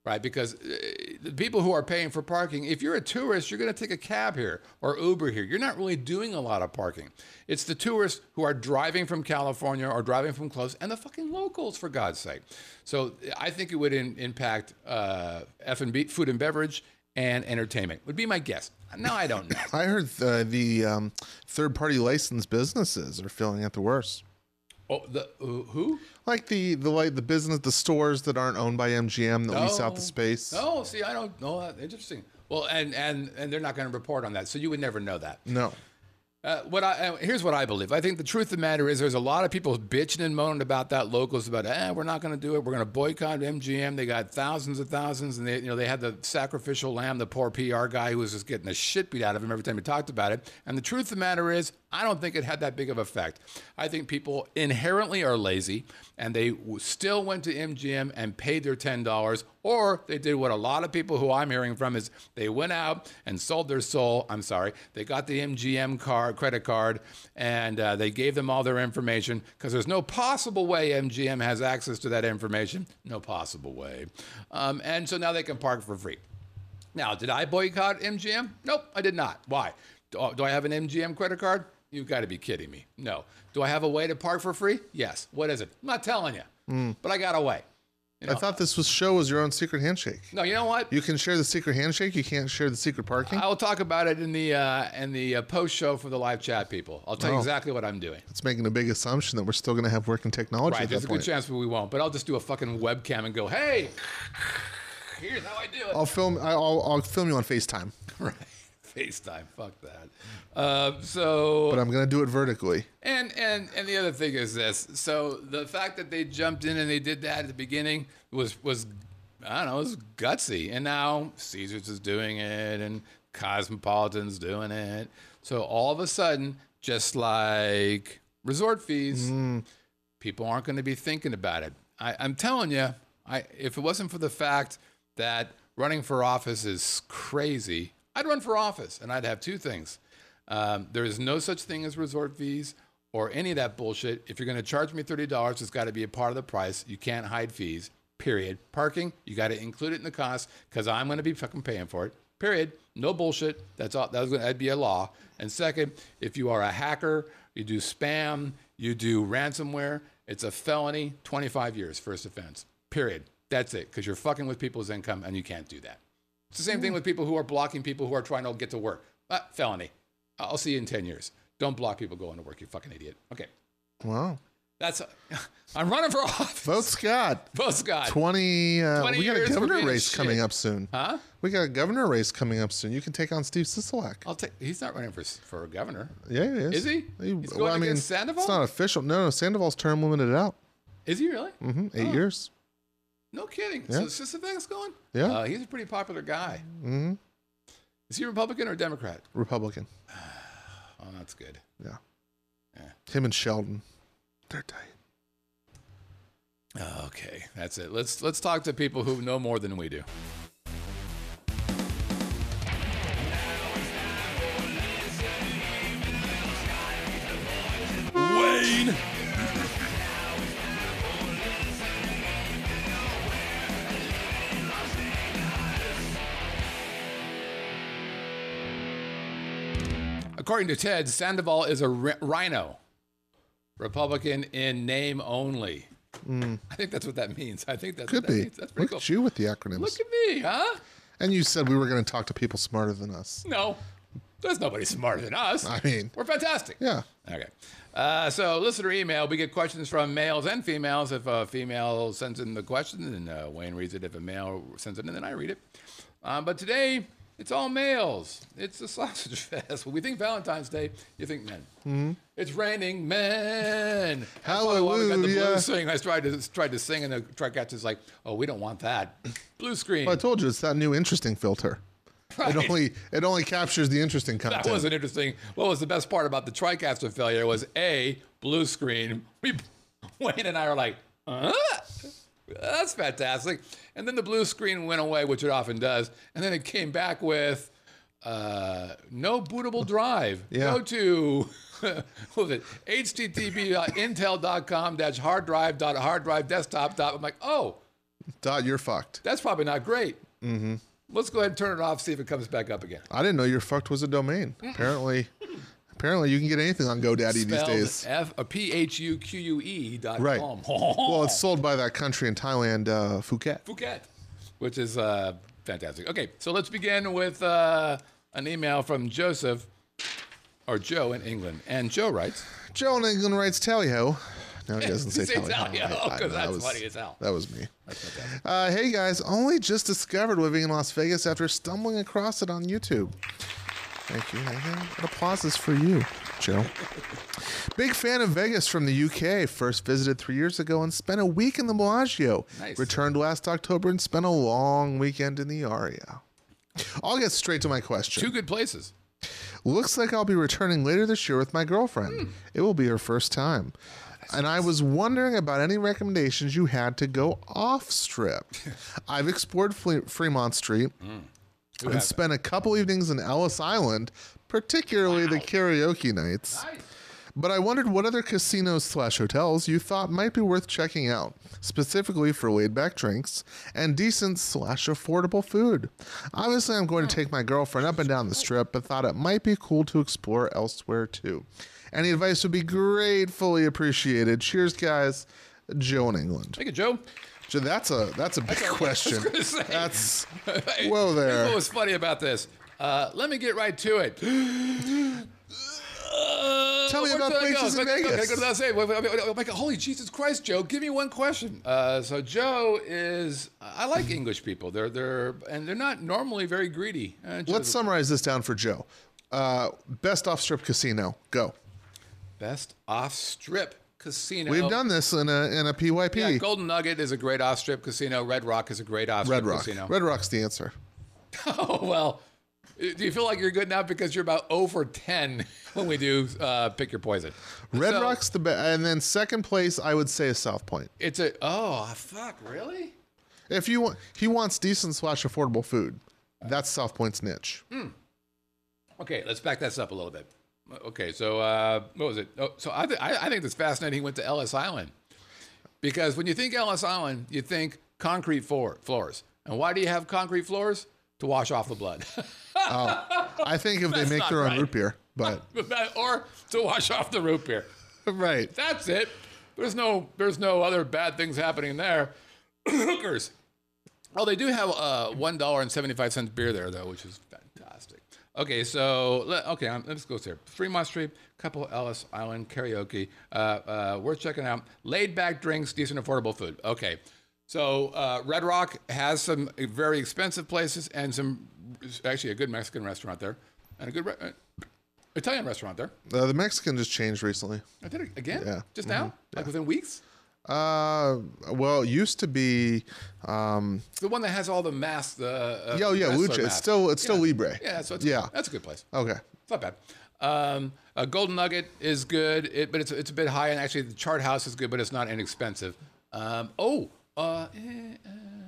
Speaker 1: right? Because uh, the people who are paying for parking, if you're a tourist, you're going to take a cab here or Uber here. You're not really doing a lot of parking. It's the tourists who are driving from California or driving from close, and the fucking locals, for God's sake. So I think it would in, impact uh, F and B, food and beverage, and entertainment, would be my guess. No, I don't know.
Speaker 4: I heard uh, the um, third-party licensed businesses are feeling it the worst.
Speaker 1: Oh, the uh, who?
Speaker 4: Like the the like the business, the stores that aren't owned by M G M that lease out the space.
Speaker 1: Oh, see, I don't know that. Interesting. Well, and and and they're not going to report on that, so you would never know that.
Speaker 4: No.
Speaker 1: Uh, what I uh, here's what I believe. I think the truth of the matter is, there's a lot of people bitching and moaning about that. Locals about, eh, we're not going to do it. We're going to boycott M G M. They got thousands of thousands, and they, you know, they had the sacrificial lamb, the poor P R guy who was just getting the shit beat out of him every time he talked about it. And the truth of the matter is, I don't think it had that big of effect. I think people inherently are lazy, and they w- still went to M G M and paid their ten dollars, or they did what a lot of people who I'm hearing from is they went out and sold their soul. I'm sorry. They got the M G M card, credit card, and uh, they gave them all their information, because there's no possible way M G M has access to that information. No possible way. Um, and so now they can park for free. Now, did I boycott M G M? Nope, I did not. Why? Do, do I have an M G M credit card? You've got to be kidding me. No. Do I have a way to park for free? Yes. What is it? I'm not telling you, mm. but I got a way. You know,
Speaker 4: I thought this was show was your own secret handshake.
Speaker 1: No, you know what?
Speaker 4: You can share the secret handshake. You can't share the secret parking.
Speaker 1: I will talk about it in the uh, in the uh, post show for the live chat people. I'll tell you
Speaker 4: Oh.
Speaker 1: exactly what I'm doing.
Speaker 4: It's making a big assumption that we're still going to have working technology.
Speaker 1: Right.
Speaker 4: At
Speaker 1: There's
Speaker 4: that
Speaker 1: a good
Speaker 4: point.
Speaker 1: chance we won't, but I'll just do a fucking webcam and go, hey, here's how I do it.
Speaker 4: I'll film. I'll I'll film you on FaceTime,
Speaker 1: Right. FaceTime. Fuck that. Uh, so.
Speaker 4: but I'm going to do it vertically.
Speaker 1: And and and the other thing is this. So the fact that they jumped in and they did that at the beginning was was I don't know, it was gutsy. And now Caesars is doing it and Cosmopolitan's doing it. So all of a sudden, just like resort fees, people aren't going to be thinking about it. I, I'm telling you, I if it wasn't for the fact that running for office is crazy, I'd run for office and I'd have two things. Um, there is no such thing as resort fees or any of that bullshit. If you're going to charge me thirty dollars, it's got to be a part of the price. You can't hide fees, period. Parking, you got to include it in the cost, because I'm going to be fucking paying for it, period. No bullshit. That's all. That was gonna, that'd be a law. And second, if you are a hacker, you do spam, you do ransomware, it's a felony, twenty-five years, first offense, period. That's it, because you're fucking with people's income and you can't do that. It's the same thing with people who are blocking people who are trying to get to work. Uh, felony. I'll see you in ten years. Don't block people going to work, you fucking idiot. Okay.
Speaker 4: Wow.
Speaker 1: That's, I'm running for office.
Speaker 4: Vote Scott.
Speaker 1: Vote Scott.
Speaker 4: twenty. Uh,
Speaker 1: twenty
Speaker 4: we got a
Speaker 1: years for
Speaker 4: governor
Speaker 1: being a
Speaker 4: race
Speaker 1: shit.
Speaker 4: coming up soon.
Speaker 1: Huh?
Speaker 4: We got a governor race coming up soon. You can take on Steve Sisolak.
Speaker 1: I'll take, he's not running for for governor.
Speaker 4: Yeah, he is.
Speaker 1: Is he? He's going against Sandoval?
Speaker 4: It's not official. No, no. Sandoval's term limited out.
Speaker 1: Is he really?
Speaker 4: hmm Eight
Speaker 1: Oh.
Speaker 4: years.
Speaker 1: No kidding.
Speaker 4: Yeah.
Speaker 1: So Sisolak's going?
Speaker 4: Yeah.
Speaker 1: Uh, he's a pretty popular guy.
Speaker 4: hmm
Speaker 1: Is he Republican or Democrat?
Speaker 4: Republican.
Speaker 1: Oh, that's good.
Speaker 4: Yeah.
Speaker 1: Yeah.
Speaker 4: Him and Sheldon. They're tight.
Speaker 1: Okay, that's it. Let's let's talk to people who know more than we do. Wayne. According to Ted, Sandoval is a ri- rhino, Republican in name only. I think that's what that means. I think that's
Speaker 4: Could
Speaker 1: what that
Speaker 4: be.
Speaker 1: means. That's pretty
Speaker 4: Look
Speaker 1: cool.
Speaker 4: at you with the acronyms.
Speaker 1: Look at me, huh?
Speaker 4: And you said we were going to talk to people smarter than us.
Speaker 1: No, there's nobody smarter than us.
Speaker 4: I mean,
Speaker 1: We're fantastic.
Speaker 4: yeah.
Speaker 1: Okay. Uh, so listener email, we get questions from males and females. If a female sends in the question, then uh, Wayne reads it. If a male sends it in, then I read it. Um, but today, it's all males. It's a sausage fest. When we think Valentine's Day, you think men. Mm-hmm. It's raining men. That's why when we got the
Speaker 4: Hallelujah.
Speaker 1: blues sing. I tried to tried to sing, and the TriCatcher's like, "Oh, we don't want that blue screen."
Speaker 4: Well, I told you it's that new interesting filter.
Speaker 1: Right.
Speaker 4: It only it only captures the interesting content.
Speaker 1: That wasn't interesting. What was the best part about the TriCaster failure was A, blue screen. We, Wayne and I were like, huh? That's fantastic. And then the blue screen went away, which it often does. And then it came back with uh, no bootable drive.
Speaker 4: Yeah.
Speaker 1: Go to, what was it? H T T P intel dot com dash hard drive dot hard drive desktop dot. I'm like, oh,
Speaker 4: Dot, you're fucked.
Speaker 1: That's probably not great. Mm-hmm. Let's go ahead and turn it off, see if it comes back up again.
Speaker 4: I didn't know you're fucked was a domain. Apparently, apparently you can get anything on GoDaddy
Speaker 1: Spelled
Speaker 4: these days.
Speaker 1: F, uh, P H U Q U E dot
Speaker 4: Right.
Speaker 1: com.
Speaker 4: Well, it's sold by that country in Thailand, uh, Phuket.
Speaker 1: Phuket, which is uh, fantastic. Okay, so let's begin with uh, an email from Joseph, or Joe in England. And Joe writes,
Speaker 4: Joe in England writes tally-ho. No, he doesn't say
Speaker 1: Say
Speaker 4: tally-ho.
Speaker 1: tally-ho,
Speaker 4: I- I
Speaker 1: 'cause
Speaker 4: know,
Speaker 1: that's
Speaker 4: that was-
Speaker 1: funny as hell.
Speaker 4: That was me.
Speaker 1: That's fantastic.
Speaker 4: Uh, hey guys, only just discovered Living in Las Vegas after stumbling across it on YouTube. Thank you. And applauses for you, Joe. Big fan of Vegas from the U K. First visited three years ago and spent a week in the Bellagio.
Speaker 1: Nice.
Speaker 4: Returned last October and spent a long weekend in the Aria. I'll get straight to my question.
Speaker 1: Two good places.
Speaker 4: Looks like I'll be returning later this year with my girlfriend. It will be her first time. And I was wondering about any recommendations you had to go off strip. I've explored Fle- Fremont Street
Speaker 1: Who
Speaker 4: and
Speaker 1: hasn't?
Speaker 4: spent a couple evenings in Ellis Island, particularly the karaoke nights.
Speaker 1: Nice.
Speaker 4: But I wondered what other casinos slash hotels you thought might be worth checking out, specifically for laid-back drinks and decent slash affordable food. Obviously, I'm going to take my girlfriend up and down the strip, but thought it might be cool to explore elsewhere too. Any advice would be gratefully appreciated. Cheers, guys. Joe in England.
Speaker 1: Thank you, Joe.
Speaker 4: So that's a that's a big question.
Speaker 1: gonna say.
Speaker 4: That's
Speaker 1: Hey,
Speaker 4: whoa there.
Speaker 1: Here's what was funny about this. Uh, let me get right to it. Uh,
Speaker 4: Tell me
Speaker 1: where
Speaker 4: about
Speaker 1: should I go?
Speaker 4: places in
Speaker 1: Okay, okay,
Speaker 4: Vegas.
Speaker 1: go to that save. Wait, wait, wait, oh my God, holy Jesus Christ, Joe! Give me one question. Uh, so Joe is. I like English people. They're they're and they're not normally very greedy. Uh, Joe's
Speaker 4: Let's summarize this down for Joe. Uh, best off strip casino. Go.
Speaker 1: best off strip casino.
Speaker 4: We've done this in a in a P Y P.
Speaker 1: Yeah, Golden Nugget is a great off strip casino. Red Rock is a great off strip
Speaker 4: Red Rock.
Speaker 1: casino.
Speaker 4: Red Rock's the answer.
Speaker 1: Oh, well, do you feel like you're good now because you're about zero for ten when we do uh, Pick Your Poison?
Speaker 4: Red
Speaker 1: So,
Speaker 4: Rock's the best, and then second place I would say is South Point.
Speaker 1: It's a, oh, fuck, really?
Speaker 4: If you want, he wants decent slash affordable food. That's South Point's niche.
Speaker 1: Okay, let's back this up a little bit. Okay, so uh, what was it? Oh, so I, th- I, I think it's fascinating he went to Ellis Island. Because when you think Ellis Island, you think concrete floor, floors. And why do you have concrete floors? To wash off the blood.
Speaker 4: I think if they
Speaker 1: That's
Speaker 4: make
Speaker 1: not
Speaker 4: their own
Speaker 1: right.
Speaker 4: root beer, but
Speaker 1: Or to wash off the root beer.
Speaker 4: right.
Speaker 1: That's it. There's no there's no other bad things happening there. Hookers. Oh, they do have uh, one dollar and seventy-five cents beer there, though, which is fantastic. Okay, so, let, okay, um, let's go here. Fremont Street, couple Ellis Island, karaoke. Uh, uh, worth checking out. Laid back drinks, decent, affordable food. Okay, so uh, Red Rock has some very expensive places and some, actually a good Mexican restaurant there. And a good re- uh, Italian restaurant there.
Speaker 4: Uh, the Mexican just changed recently.
Speaker 1: I did it again?
Speaker 4: Yeah.
Speaker 1: Just now? Like within weeks?
Speaker 4: Uh, well, it used to be. Um,
Speaker 1: It's the one that has all the masks. The uh,
Speaker 4: yo, yeah,
Speaker 1: wrestler
Speaker 4: Lucha. It's
Speaker 1: masks.
Speaker 4: still it's still
Speaker 1: Yeah.
Speaker 4: Libre.
Speaker 1: Yeah, so it's
Speaker 4: Yeah.
Speaker 1: that's a good place.
Speaker 4: Okay.
Speaker 1: It's not bad. Um, a Golden Nugget is good, it, but it's it's a bit high, and actually the Chart House is good, but it's not inexpensive. Um, oh, uh, eh,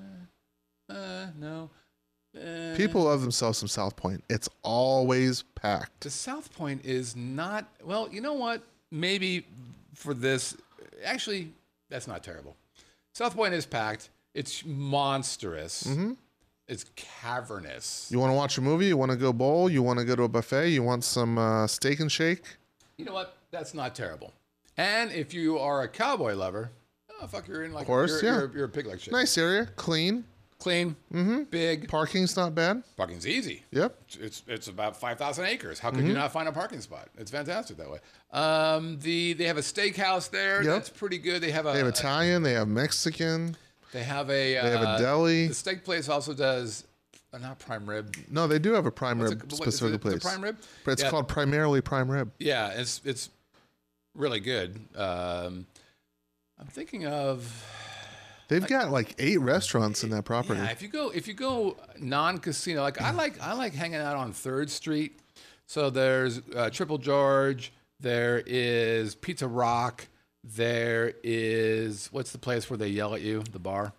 Speaker 1: uh, uh, no. Uh,
Speaker 4: People love themselves some South Point. It's always packed.
Speaker 1: The South Point is not. Well, you know what? Maybe for this, actually, that's not terrible. South Point is packed. It's monstrous.
Speaker 4: Mm-hmm.
Speaker 1: It's cavernous.
Speaker 4: You want to watch a movie? You want to go bowl? You want to go to a buffet? You want some uh, steak and shake?
Speaker 1: You know what? That's not terrible. And if you are a cowboy lover, oh fuck, you're in like
Speaker 4: course,
Speaker 1: you're,
Speaker 4: yeah.
Speaker 1: you're, you're a pig like shit.
Speaker 4: Nice area, clean.
Speaker 1: Clean, mm-hmm. big.
Speaker 4: Parking's not bad.
Speaker 1: Parking's easy.
Speaker 4: Yep.
Speaker 1: It's it's about five thousand acres. How could
Speaker 4: Mm-hmm.
Speaker 1: you not find a parking spot? It's fantastic that way. Um, the they have a steakhouse there.
Speaker 4: Yep.
Speaker 1: That's pretty good. They have a
Speaker 4: They have Italian. They have Mexican.
Speaker 1: they have a
Speaker 4: They have a
Speaker 1: uh,
Speaker 4: deli.
Speaker 1: The steak place also does uh, not prime rib.
Speaker 4: No, they do have a prime
Speaker 1: What's
Speaker 4: rib
Speaker 1: it- what- is
Speaker 4: specific
Speaker 1: it the
Speaker 4: place.
Speaker 1: prime rib?
Speaker 4: But it's
Speaker 1: Yeah.
Speaker 4: called primarily prime rib.
Speaker 1: Yeah, it's it's really good. Um, I'm thinking of.
Speaker 4: They've got like eight restaurants in that property.
Speaker 1: Yeah, if you go if you go non-casino, like I like I like hanging out on Third Street. So there's uh, Triple George. There is Pizza Rock. There is what's the place where they yell at you? The bar.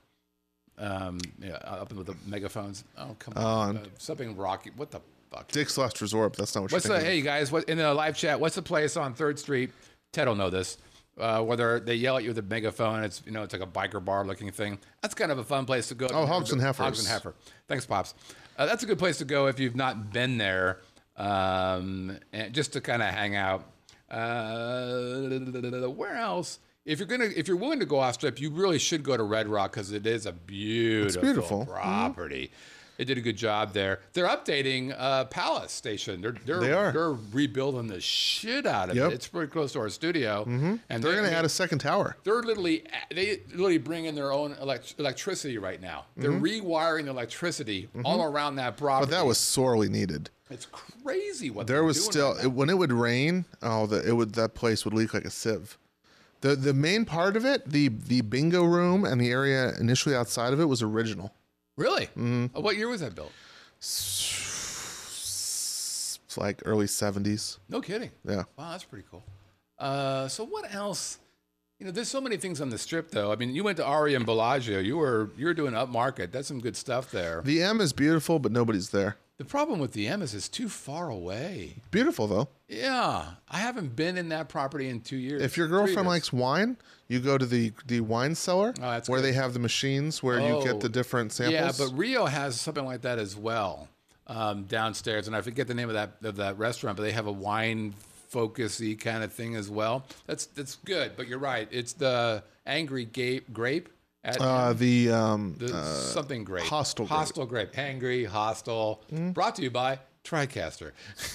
Speaker 1: Um, yeah, up with the megaphones. Oh come on, uh, something rocky. What the fuck?
Speaker 4: Dick's Last Resort. But that's not what
Speaker 1: What's
Speaker 4: you're
Speaker 1: the
Speaker 4: thinking.
Speaker 1: hey you guys? What in the live chat? What's the place on Third Street? Ted will know this. Uh, whether they yell at you with a megaphone, it's you know it's like a biker bar looking thing. That's kind of a fun place to go.
Speaker 4: Oh, Hogs and Heifers.
Speaker 1: Hogs and Heifer. Thanks, Pops. Uh, that's a good place to go if you've not been there, um, and just to kind of hang out. Uh, where else? If you're gonna, if you're willing to go off strip, you really should go to Red Rock because it is a beautiful,
Speaker 4: beautiful.
Speaker 1: property. Mm-hmm. They did a good job there. They're updating uh, Palace Station. They're they're
Speaker 4: They are.
Speaker 1: they're rebuilding the shit out of
Speaker 4: Yep.
Speaker 1: it. It's pretty close to our studio, mm-hmm. and
Speaker 4: They're
Speaker 1: they-
Speaker 4: going
Speaker 1: I
Speaker 4: to
Speaker 1: mean,
Speaker 4: add a second tower.
Speaker 1: They're literally they literally bring in their own elect- electricity right now. They're rewiring the electricity all around that property.
Speaker 4: But that was sorely needed.
Speaker 1: it's crazy what
Speaker 4: There
Speaker 1: they're
Speaker 4: was
Speaker 1: doing
Speaker 4: still
Speaker 1: right now.
Speaker 4: it, when it would rain. Oh, the, it would that place would leak like a sieve. The the main part of it, the the bingo room and the area initially outside of it was original.
Speaker 1: Really? Mm-hmm. Uh, what year was that built?
Speaker 4: It's like early seventies.
Speaker 1: No kidding.
Speaker 4: Yeah.
Speaker 1: Wow, that's pretty cool. Uh, so what else? You know, there's so many things on the strip, though. I mean, you went to Aria and Bellagio. You were you were doing upmarket. That's some good stuff there.
Speaker 4: The M is beautiful, but nobody's there.
Speaker 1: The problem with the M is it's too far away.
Speaker 4: Beautiful though.
Speaker 1: Yeah, I haven't been in that property in two years.
Speaker 4: If your
Speaker 1: Three
Speaker 4: girlfriend
Speaker 1: years.
Speaker 4: likes wine, you go to the the wine cellar
Speaker 1: Oh, that's
Speaker 4: where
Speaker 1: good.
Speaker 4: they have the machines where you
Speaker 1: Oh,
Speaker 4: get the different samples.
Speaker 1: Yeah, but Rio has something like that as well um, downstairs, and I forget the name of that of that restaurant, but they have a wine focusy kind of thing as well. That's that's good, but you're right. It's the Angry Gape, Grape at
Speaker 4: uh, the um,
Speaker 1: the
Speaker 4: uh,
Speaker 1: something grape.
Speaker 4: Hostile Grape.
Speaker 1: Hostile Grape. Angry, Hostile. Brought to you by TriCaster.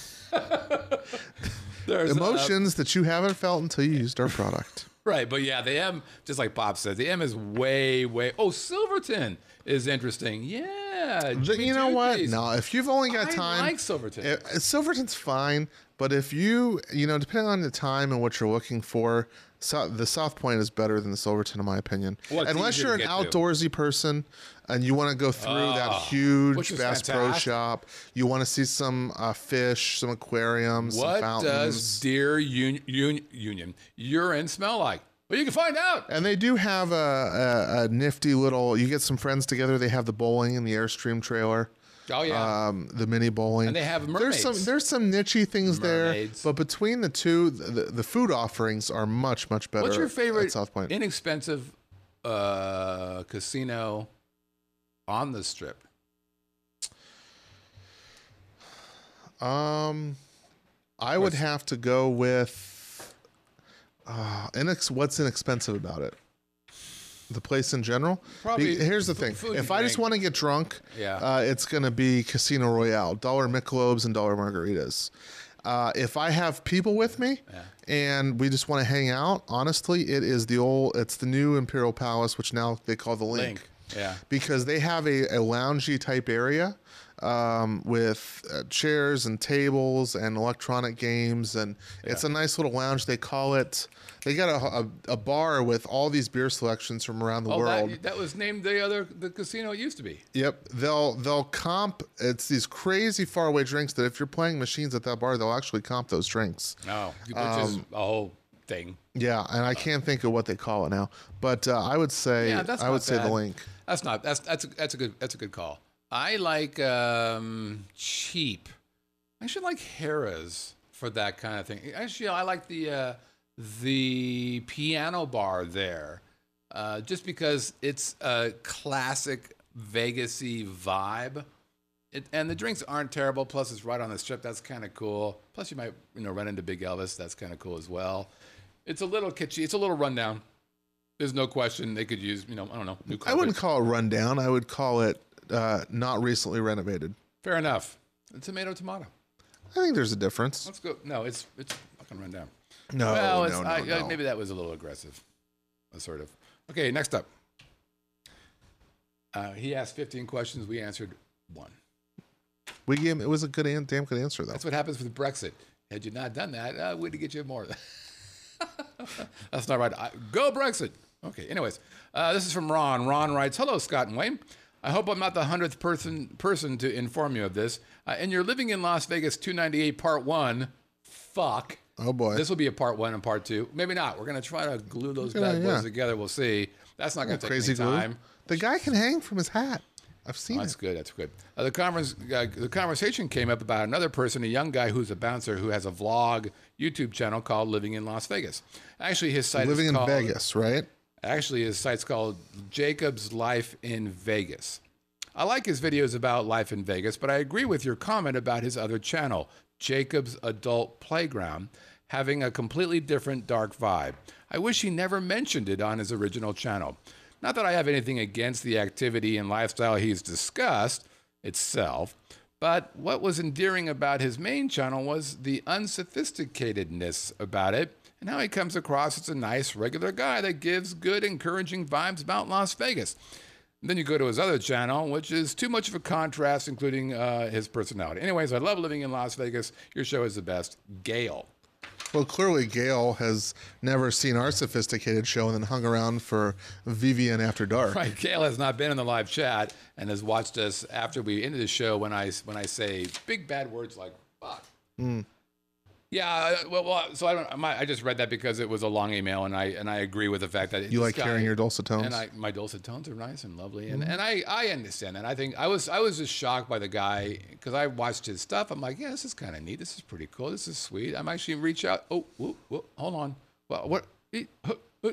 Speaker 1: There's, uh,
Speaker 4: emotions that you haven't felt until you used our product.
Speaker 1: right, but yeah, the M, just like Pop said, the M is way, way. Oh, Silverton is interesting. Yeah.
Speaker 4: But you know what? No, if you've only got
Speaker 1: I
Speaker 4: time,
Speaker 1: like Silverton.
Speaker 4: If, Silverton's fine, but if you, you know, depending on the time and what you're looking for, so, the South Point is better than the Silverton, in my opinion.
Speaker 1: Well, it's
Speaker 4: Unless
Speaker 1: easier
Speaker 4: you're
Speaker 1: to
Speaker 4: an
Speaker 1: get to.
Speaker 4: outdoorsy person and you want to go through that
Speaker 1: which
Speaker 4: huge
Speaker 1: is
Speaker 4: Bass Pro
Speaker 1: fantastic.
Speaker 4: Shop, you want to see some uh, fish, some aquariums, some
Speaker 1: What
Speaker 4: fountains.
Speaker 1: does Deer Un- Un- Union urine smell like? Well, you can find out.
Speaker 4: And they do have a, a, a nifty little. You get some friends together. They have the bowling and the Airstream trailer.
Speaker 1: Oh yeah.
Speaker 4: Um, the mini bowling.
Speaker 1: And they have
Speaker 4: There's some
Speaker 1: mermaids.
Speaker 4: there's some nichey things
Speaker 1: Mermaids.
Speaker 4: there, but between the two, the, the food offerings are much much better.
Speaker 1: What's your
Speaker 4: at
Speaker 1: favorite
Speaker 4: South Point?
Speaker 1: inexpensive uh, casino on the strip?
Speaker 4: Um, I would have to go with. Uh, inex- what's inexpensive about it? The place in general.
Speaker 1: Probably
Speaker 4: Be- here's the
Speaker 1: f-
Speaker 4: thing:
Speaker 1: food
Speaker 4: if
Speaker 1: and
Speaker 4: I just
Speaker 1: drink.
Speaker 4: want to get drunk,
Speaker 1: Yeah.
Speaker 4: uh, it's gonna be Casino Royale, dollar Michelobes and dollar margaritas. Uh, if I have people with me and we just want to hang out, honestly, it is the old. It's the new Imperial Palace, which now they call the Link,
Speaker 1: Link. Yeah.
Speaker 4: because they have a, a loungy type area um, with uh, chairs and tables and electronic games, and it's a nice little lounge. They call it. They got a, a, a bar with all these beer selections from around the
Speaker 1: Oh,
Speaker 4: world.
Speaker 1: that, that was named the other the casino it used to be.
Speaker 4: Yep, they'll they'll comp. It's these crazy faraway drinks that if you're playing machines at that bar, they'll actually comp those drinks.
Speaker 1: No, which
Speaker 4: Um,
Speaker 1: is a whole thing.
Speaker 4: Yeah, and I can't think of what they call it now, but uh, I would say
Speaker 1: Yeah, that's
Speaker 4: I
Speaker 1: not
Speaker 4: would say
Speaker 1: bad.
Speaker 4: the Link.
Speaker 1: That's not that's that's a, that's a good that's a good call. I like um, cheap. I should like Harrah's for that kind of thing. Actually, I like the uh, the piano bar there, uh, just because it's a classic Vegas-y vibe. It, and the drinks aren't terrible. Plus, it's right on the strip. That's kind of cool. Plus, you might you know run into Big Elvis. That's kind of cool as well. It's a little kitschy. It's a little rundown. There's no question they could use you know I don't know new.
Speaker 4: I wouldn't
Speaker 1: carpet.
Speaker 4: call it rundown. I would call it uh, not recently renovated.
Speaker 1: Fair enough. Tomato, tomato.
Speaker 4: I think there's a difference.
Speaker 1: Let's go. No, it's it's fucking rundown.
Speaker 4: No,
Speaker 1: well,
Speaker 4: no,
Speaker 1: it's,
Speaker 4: no,
Speaker 1: I,
Speaker 4: no.
Speaker 1: maybe that was a little aggressive, assertive. Okay, next up. Uh, he asked fifteen questions. We answered one.
Speaker 4: We gave him, it was a good, an- damn good answer though.
Speaker 1: That's what happens with Brexit. Had you not done that, uh, we'd get you more. That's not right. I, go Brexit. Okay. Anyways, uh, this is from Ron. Ron writes, "Hello, Scott and Wayne. I hope I'm not the hundredth person person to inform you of this. Uh, and you're living in Las Vegas two ninety-eight Part One. Fuck.
Speaker 4: Oh boy.
Speaker 1: This will be a Part One and Part Two. Maybe not. We're gonna try to glue those
Speaker 4: Yeah,
Speaker 1: bad boys
Speaker 4: yeah.
Speaker 1: together. We'll see. That's not gonna take
Speaker 4: Crazy
Speaker 1: any
Speaker 4: glue.
Speaker 1: time.
Speaker 4: The guy can hang from his hat. I've seen
Speaker 1: Oh, that's
Speaker 4: it.
Speaker 1: good. That's good. Uh, the, convers- uh, the conversation came up about another person, a young guy who's a bouncer who has a vlog YouTube channel called Living in Las Vegas. Actually, his site
Speaker 4: Living
Speaker 1: is
Speaker 4: in
Speaker 1: called,
Speaker 4: Vegas, right?
Speaker 1: Actually, his site's called Jacob's Life in Vegas. I like his videos about life in Vegas, but I agree with your comment about his other channel, Jacob's Adult Playground, having a completely different dark vibe. I wish he never mentioned it on his original channel. Not that I have anything against the activity and lifestyle he's discussed itself, but what was endearing about his main channel was the unsophisticatedness about it and how he comes across as a nice, regular guy that gives good, encouraging vibes about Las Vegas. And then you go to his other channel, which is too much of a contrast, including uh, his personality. Anyways, I love living in Las Vegas. Your show is the best. Gail.
Speaker 4: Well, clearly Gail has never seen our sophisticated show and then hung around for Vivian After Dark.
Speaker 1: Right, Gail has not been in the live chat and has watched us after we ended the show when I when I say big bad words like fuck.
Speaker 4: Mm.
Speaker 1: Yeah, well, well, so I don't. I might- I just read that because it was a long email, and I and I agree with the fact that
Speaker 4: You
Speaker 1: this
Speaker 4: like
Speaker 1: guy-
Speaker 4: hearing your dulcet tones?
Speaker 1: And I, my dulcet tones are nice and lovely, and, and I, I understand that. I think I was I was just shocked by the guy because I watched his stuff. I'm like, yeah, this is kind of neat. This is pretty cool. This is sweet. I'm actually reach out. Oh, whoa, whoa, hold on. Well, what? He, huh, huh.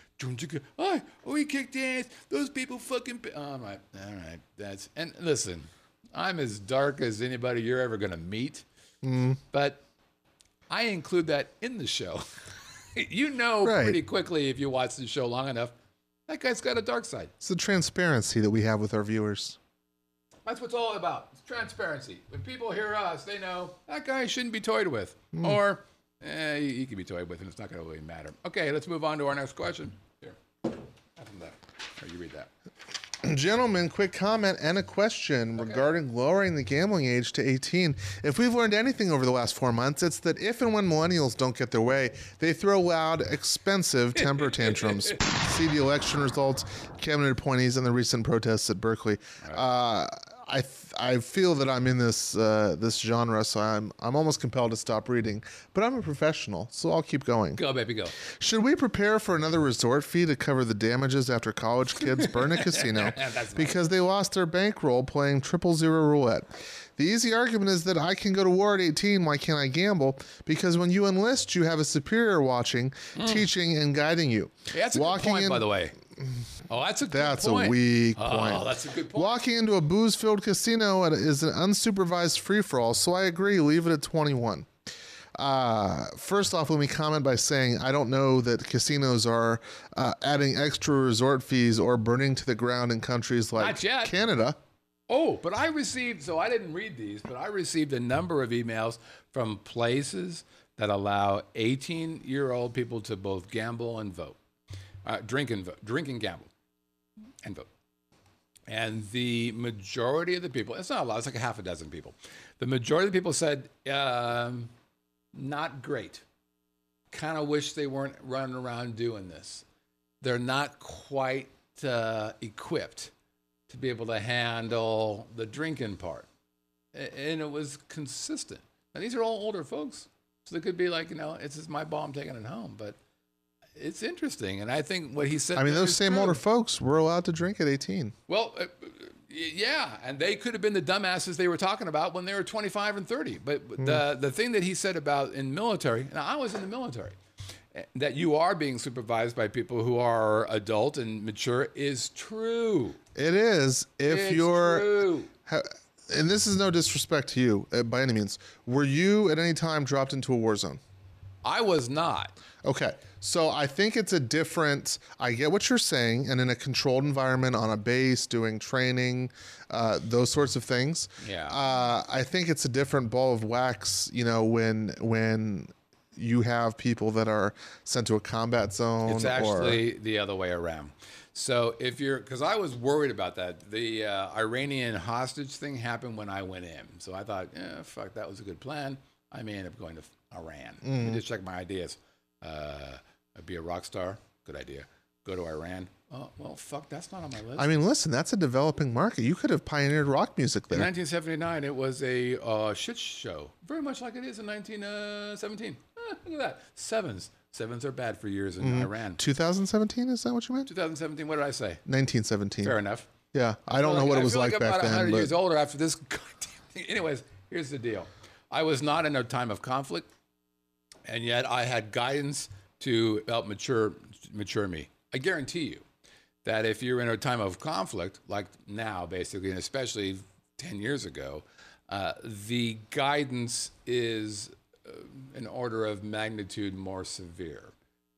Speaker 1: Oh, oh, he kicked ass. Those people fucking. All right, all right. That's and listen, I'm as dark as anybody you're ever gonna meet,
Speaker 4: Mm.
Speaker 1: but I include that in the show. You know
Speaker 4: Right.
Speaker 1: pretty quickly if you watch the show long enough, that guy's got a dark side.
Speaker 4: It's the transparency that we have with our viewers.
Speaker 1: That's what it's all about. It's transparency. When people hear us, they know that guy shouldn't be toyed with. Or eh, he, he can be toyed with and it's not going to really matter. Okay, let's move on to our next question. Here. Have some of that. Here, you read that.
Speaker 4: Gentlemen, quick comment and a question regarding lowering the gambling age to eighteen. If we've learned anything over the last four months, it's that if and when millennials don't get their way, they throw loud, expensive temper tantrums. See the election results, cabinet appointees, and the recent protests at Berkeley. Uh, I th- I feel that I'm in this uh, this genre, so I'm I'm almost compelled to stop reading. But I'm a professional, so I'll keep going.
Speaker 1: Go, baby, go.
Speaker 4: Should we prepare for another resort fee to cover the damages after college kids burn a casino
Speaker 1: That's
Speaker 4: because they lost their bankroll playing triple zero roulette? The easy argument is that I can go to war at eighteen. Why can't I gamble? Because when you enlist, you have a superior watching, teaching, and guiding you.
Speaker 1: Hey, that's a good point, by the way. Oh, that's a good
Speaker 4: That's
Speaker 1: point.
Speaker 4: a weak
Speaker 1: Oh,
Speaker 4: point.
Speaker 1: that's a good point.
Speaker 4: Walking into a booze-filled casino at- is an unsupervised free-for-all, so I agree. Leave it at twenty-one. Uh, first off, let me comment by saying I don't know that casinos are uh, adding extra resort fees or burning to the ground in countries like
Speaker 1: Not yet.
Speaker 4: Canada.
Speaker 1: Oh, but I received, so I didn't read these, but I received a number of emails from places that allow eighteen-year-old people to both gamble and vote. Uh, drink and vote. Drink and gamble and vote. And the majority of the people, it's not a lot, it's like a half a dozen people. The majority of the people said, um, not great. Kind of wish they weren't running around doing this. They're not quite uh, equipped to be able to handle the drinking part. A- And it was consistent. Now, these are all older folks. So they could be like, you know, it's just my ball, I'm taking it home. But it's interesting. And I think what he said.
Speaker 4: I mean,
Speaker 1: there
Speaker 4: those
Speaker 1: is
Speaker 4: same
Speaker 1: true.
Speaker 4: older folks were allowed to drink at eighteen.
Speaker 1: Well, uh, y- yeah. And they could have been the dumbasses they were talking about when they were twenty-five and thirty. But
Speaker 4: Hmm.
Speaker 1: the, the thing that he said about in military, now I was in the military, eh, that you are being supervised by people who are adult and mature is true.
Speaker 4: It is if
Speaker 1: It's
Speaker 4: you're.
Speaker 1: true.
Speaker 4: Ha- and this is no disrespect to you uh, by any means. Were you at any time dropped into a war zone?
Speaker 1: I was not.
Speaker 4: Okay, so I think it's a different. I get what you're saying, and in a controlled environment on a base, doing training, uh, those sorts of things.
Speaker 1: Yeah.
Speaker 4: Uh, I think it's a different ball of wax. You know, when when you have people that are sent to a combat zone.
Speaker 1: It's actually the other way around. So if you're, because I was worried about that. The uh, Iranian hostage thing happened when I went in. So I thought, yeah, fuck, that was a good plan. I may end up going to Iran. Let me just check my ideas. Uh, I'd be a rock star. Good idea. Go to Iran. Oh, well, fuck, that's not on my list.
Speaker 4: I mean, listen, that's a developing market. You could have pioneered rock music
Speaker 1: In
Speaker 4: there.
Speaker 1: nineteen seventy-nine, it was a uh, shit show, very much like it is in nineteen seventeen. Eh, look at that. Sevens. Sevens are bad for years in Iran.
Speaker 4: twenty seventeen, is that what you meant?
Speaker 1: twenty seventeen, what did I say?
Speaker 4: nineteen seventeen.
Speaker 1: Fair enough.
Speaker 4: Yeah, I don't
Speaker 1: feel
Speaker 4: know
Speaker 1: like-
Speaker 4: what
Speaker 1: I
Speaker 4: it was
Speaker 1: feel
Speaker 4: like,
Speaker 1: I'm
Speaker 4: back
Speaker 1: about one hundred
Speaker 4: then.
Speaker 1: years
Speaker 4: But
Speaker 1: older after this goddamn thing. Anyways, here's the deal. I was not in a time of conflict, and yet I had guidance to help mature mature me. I guarantee you that if you're in a time of conflict, like now, basically, and especially ten years ago, uh, the guidance is uh, an order of magnitude more severe.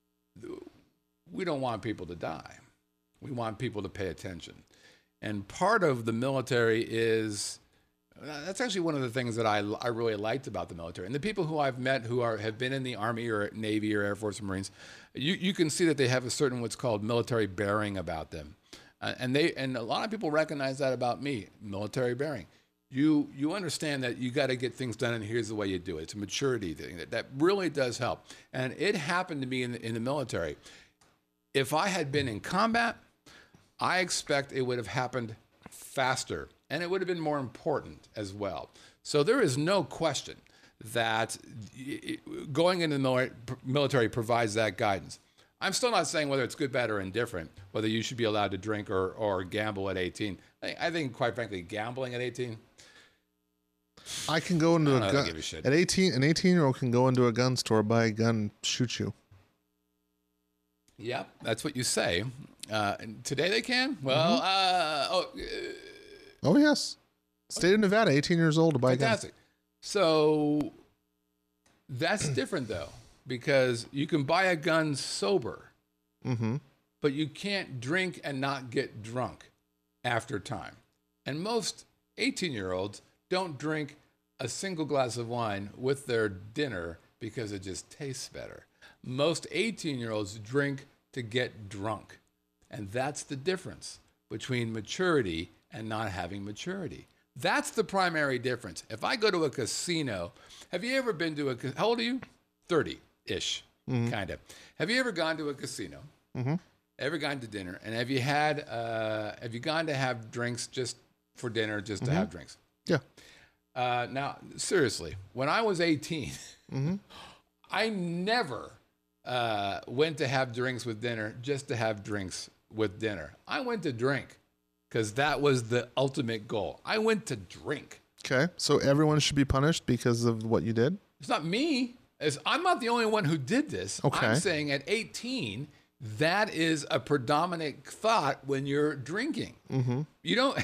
Speaker 1: We don't want people to die. We want people to pay attention. And part of the military is, that's actually one of the things that I, I really liked about the military. And the people who I've met who are have been in the Army or Navy or Air Force or Marines, you, you can see that they have a certain what's called military bearing about them. Uh, and they and a lot of people recognize that about me, military bearing. You you understand that you got to get things done, and here's the way you do it. It's a maturity thing. That, that really does help. And it happened to me in the, in the military. If I had been in combat, I expect it would have happened faster, and it would have been more important as well. So there is no question that going into the military provides that guidance. I'm still not saying whether it's good, bad, or indifferent, whether you should be allowed to drink or, or gamble at eighteen. I think, quite frankly, gambling at eighteen,
Speaker 4: I can go into
Speaker 1: I
Speaker 4: a
Speaker 1: don't
Speaker 4: gun
Speaker 1: give a shit.
Speaker 4: at eighteen. An eighteen-year-old can go into a gun store, buy a gun, and shoot you.
Speaker 1: yeah, that's what you say. Uh, and today they can? Well, uh, oh, uh,
Speaker 4: Oh yes, state of Nevada, eighteen years old to buy a gun.
Speaker 1: fantastic. So that's different, though, because you can buy a gun sober,
Speaker 4: Mm-hmm.
Speaker 1: but you can't drink and not get drunk after time. And most eighteen-year-olds don't drink a single glass of wine with their dinner because it just tastes better. Most eighteen-year-olds drink to get drunk. And that's the difference between maturity and not having maturity. That's the primary difference. If I go to a casino, have you ever been to a, ca- how old are you? thirty-ish, kind of. Have you ever gone to a casino?
Speaker 4: Mm-hmm.
Speaker 1: Ever gone to dinner? And have you had, uh, have you gone to have drinks just for dinner, just to have drinks?
Speaker 4: Yeah.
Speaker 1: Uh, now, seriously, when I was eighteen,
Speaker 4: Mm-hmm.
Speaker 1: I never uh, went to have drinks with dinner just to have drinks with dinner. I went to drink because that was the ultimate goal. I went to drink.
Speaker 4: Okay, so everyone should be punished because of what you did.
Speaker 1: It's not me. It's, I'm not the only one who did this.
Speaker 4: Okay.
Speaker 1: I'm saying at eighteen, that is a predominant thought when you're drinking. Mm-hmm. You don't,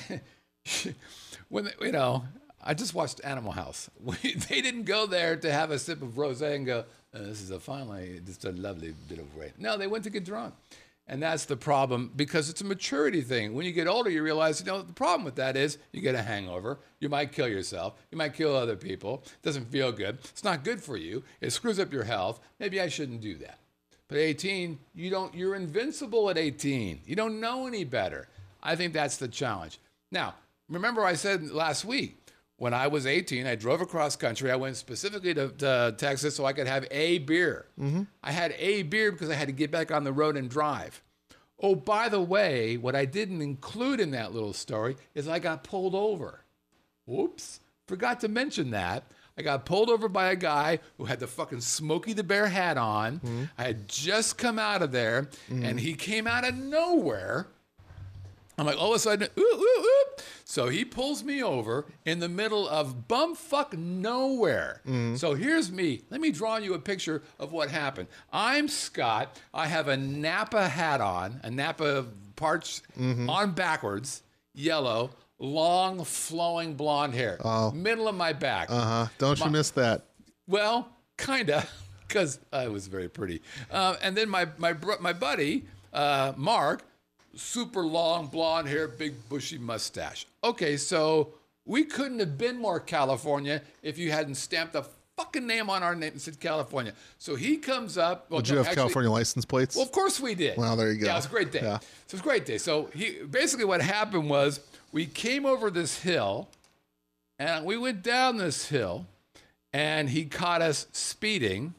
Speaker 1: when, you know, I just watched Animal House. We, they didn't go there to have a sip of rosé and go, oh, this is a finally, just a lovely bit of rain. No, they went to get drunk. And that's the problem because it's a maturity thing. When you get older, you realize, you know, the problem with that is you get a hangover. You might kill yourself. You might kill other people. It doesn't feel good. It's not good for you. It screws up your health. Maybe I shouldn't do that. But at eighteen, you don't, you're invincible at eighteen. You don't know any better. I think that's the challenge. Now, remember I said last week, when I was eighteen, I drove across country. I went specifically to, to Texas so I could have a beer. Mm-hmm. I had a beer because I had to get back on the road and drive. Oh, by the way, what I didn't include in that little story is I got pulled over. Whoops. Forgot to mention that. I got pulled over by a guy who had the fucking Smokey the Bear hat on. Mm-hmm. I had just come out of there, mm-hmm. and he came out of nowhere. I'm like, all of a sudden, ooh, ooh, ooh. So he pulls me over in the middle of bumfuck nowhere. Mm. So here's me. Let me draw you a picture of what happened. I'm Scott. I have a Napa hat on, a Napa parch mm-hmm. on backwards, yellow, long, flowing blonde hair.
Speaker 4: Oh.
Speaker 1: Middle of my back.
Speaker 4: Uh-huh. Don't
Speaker 1: my,
Speaker 4: you miss that.
Speaker 1: Well, kind of, because I was very pretty. Uh, and then my, my, my buddy, uh, Mark, super long blonde hair, big bushy mustache. Okay, so we couldn't have been more California if you hadn't stamped a fucking name on our name and said California. So he comes up. Well,
Speaker 4: did you
Speaker 1: no,
Speaker 4: have
Speaker 1: actually,
Speaker 4: California license plates?
Speaker 1: Well, of course we did.
Speaker 4: Well, there you go.
Speaker 1: Yeah, it was a great day.
Speaker 4: Yeah.
Speaker 1: So it was a great day. So he basically what happened was we came over this hill, and we went down this hill, and he caught us speeding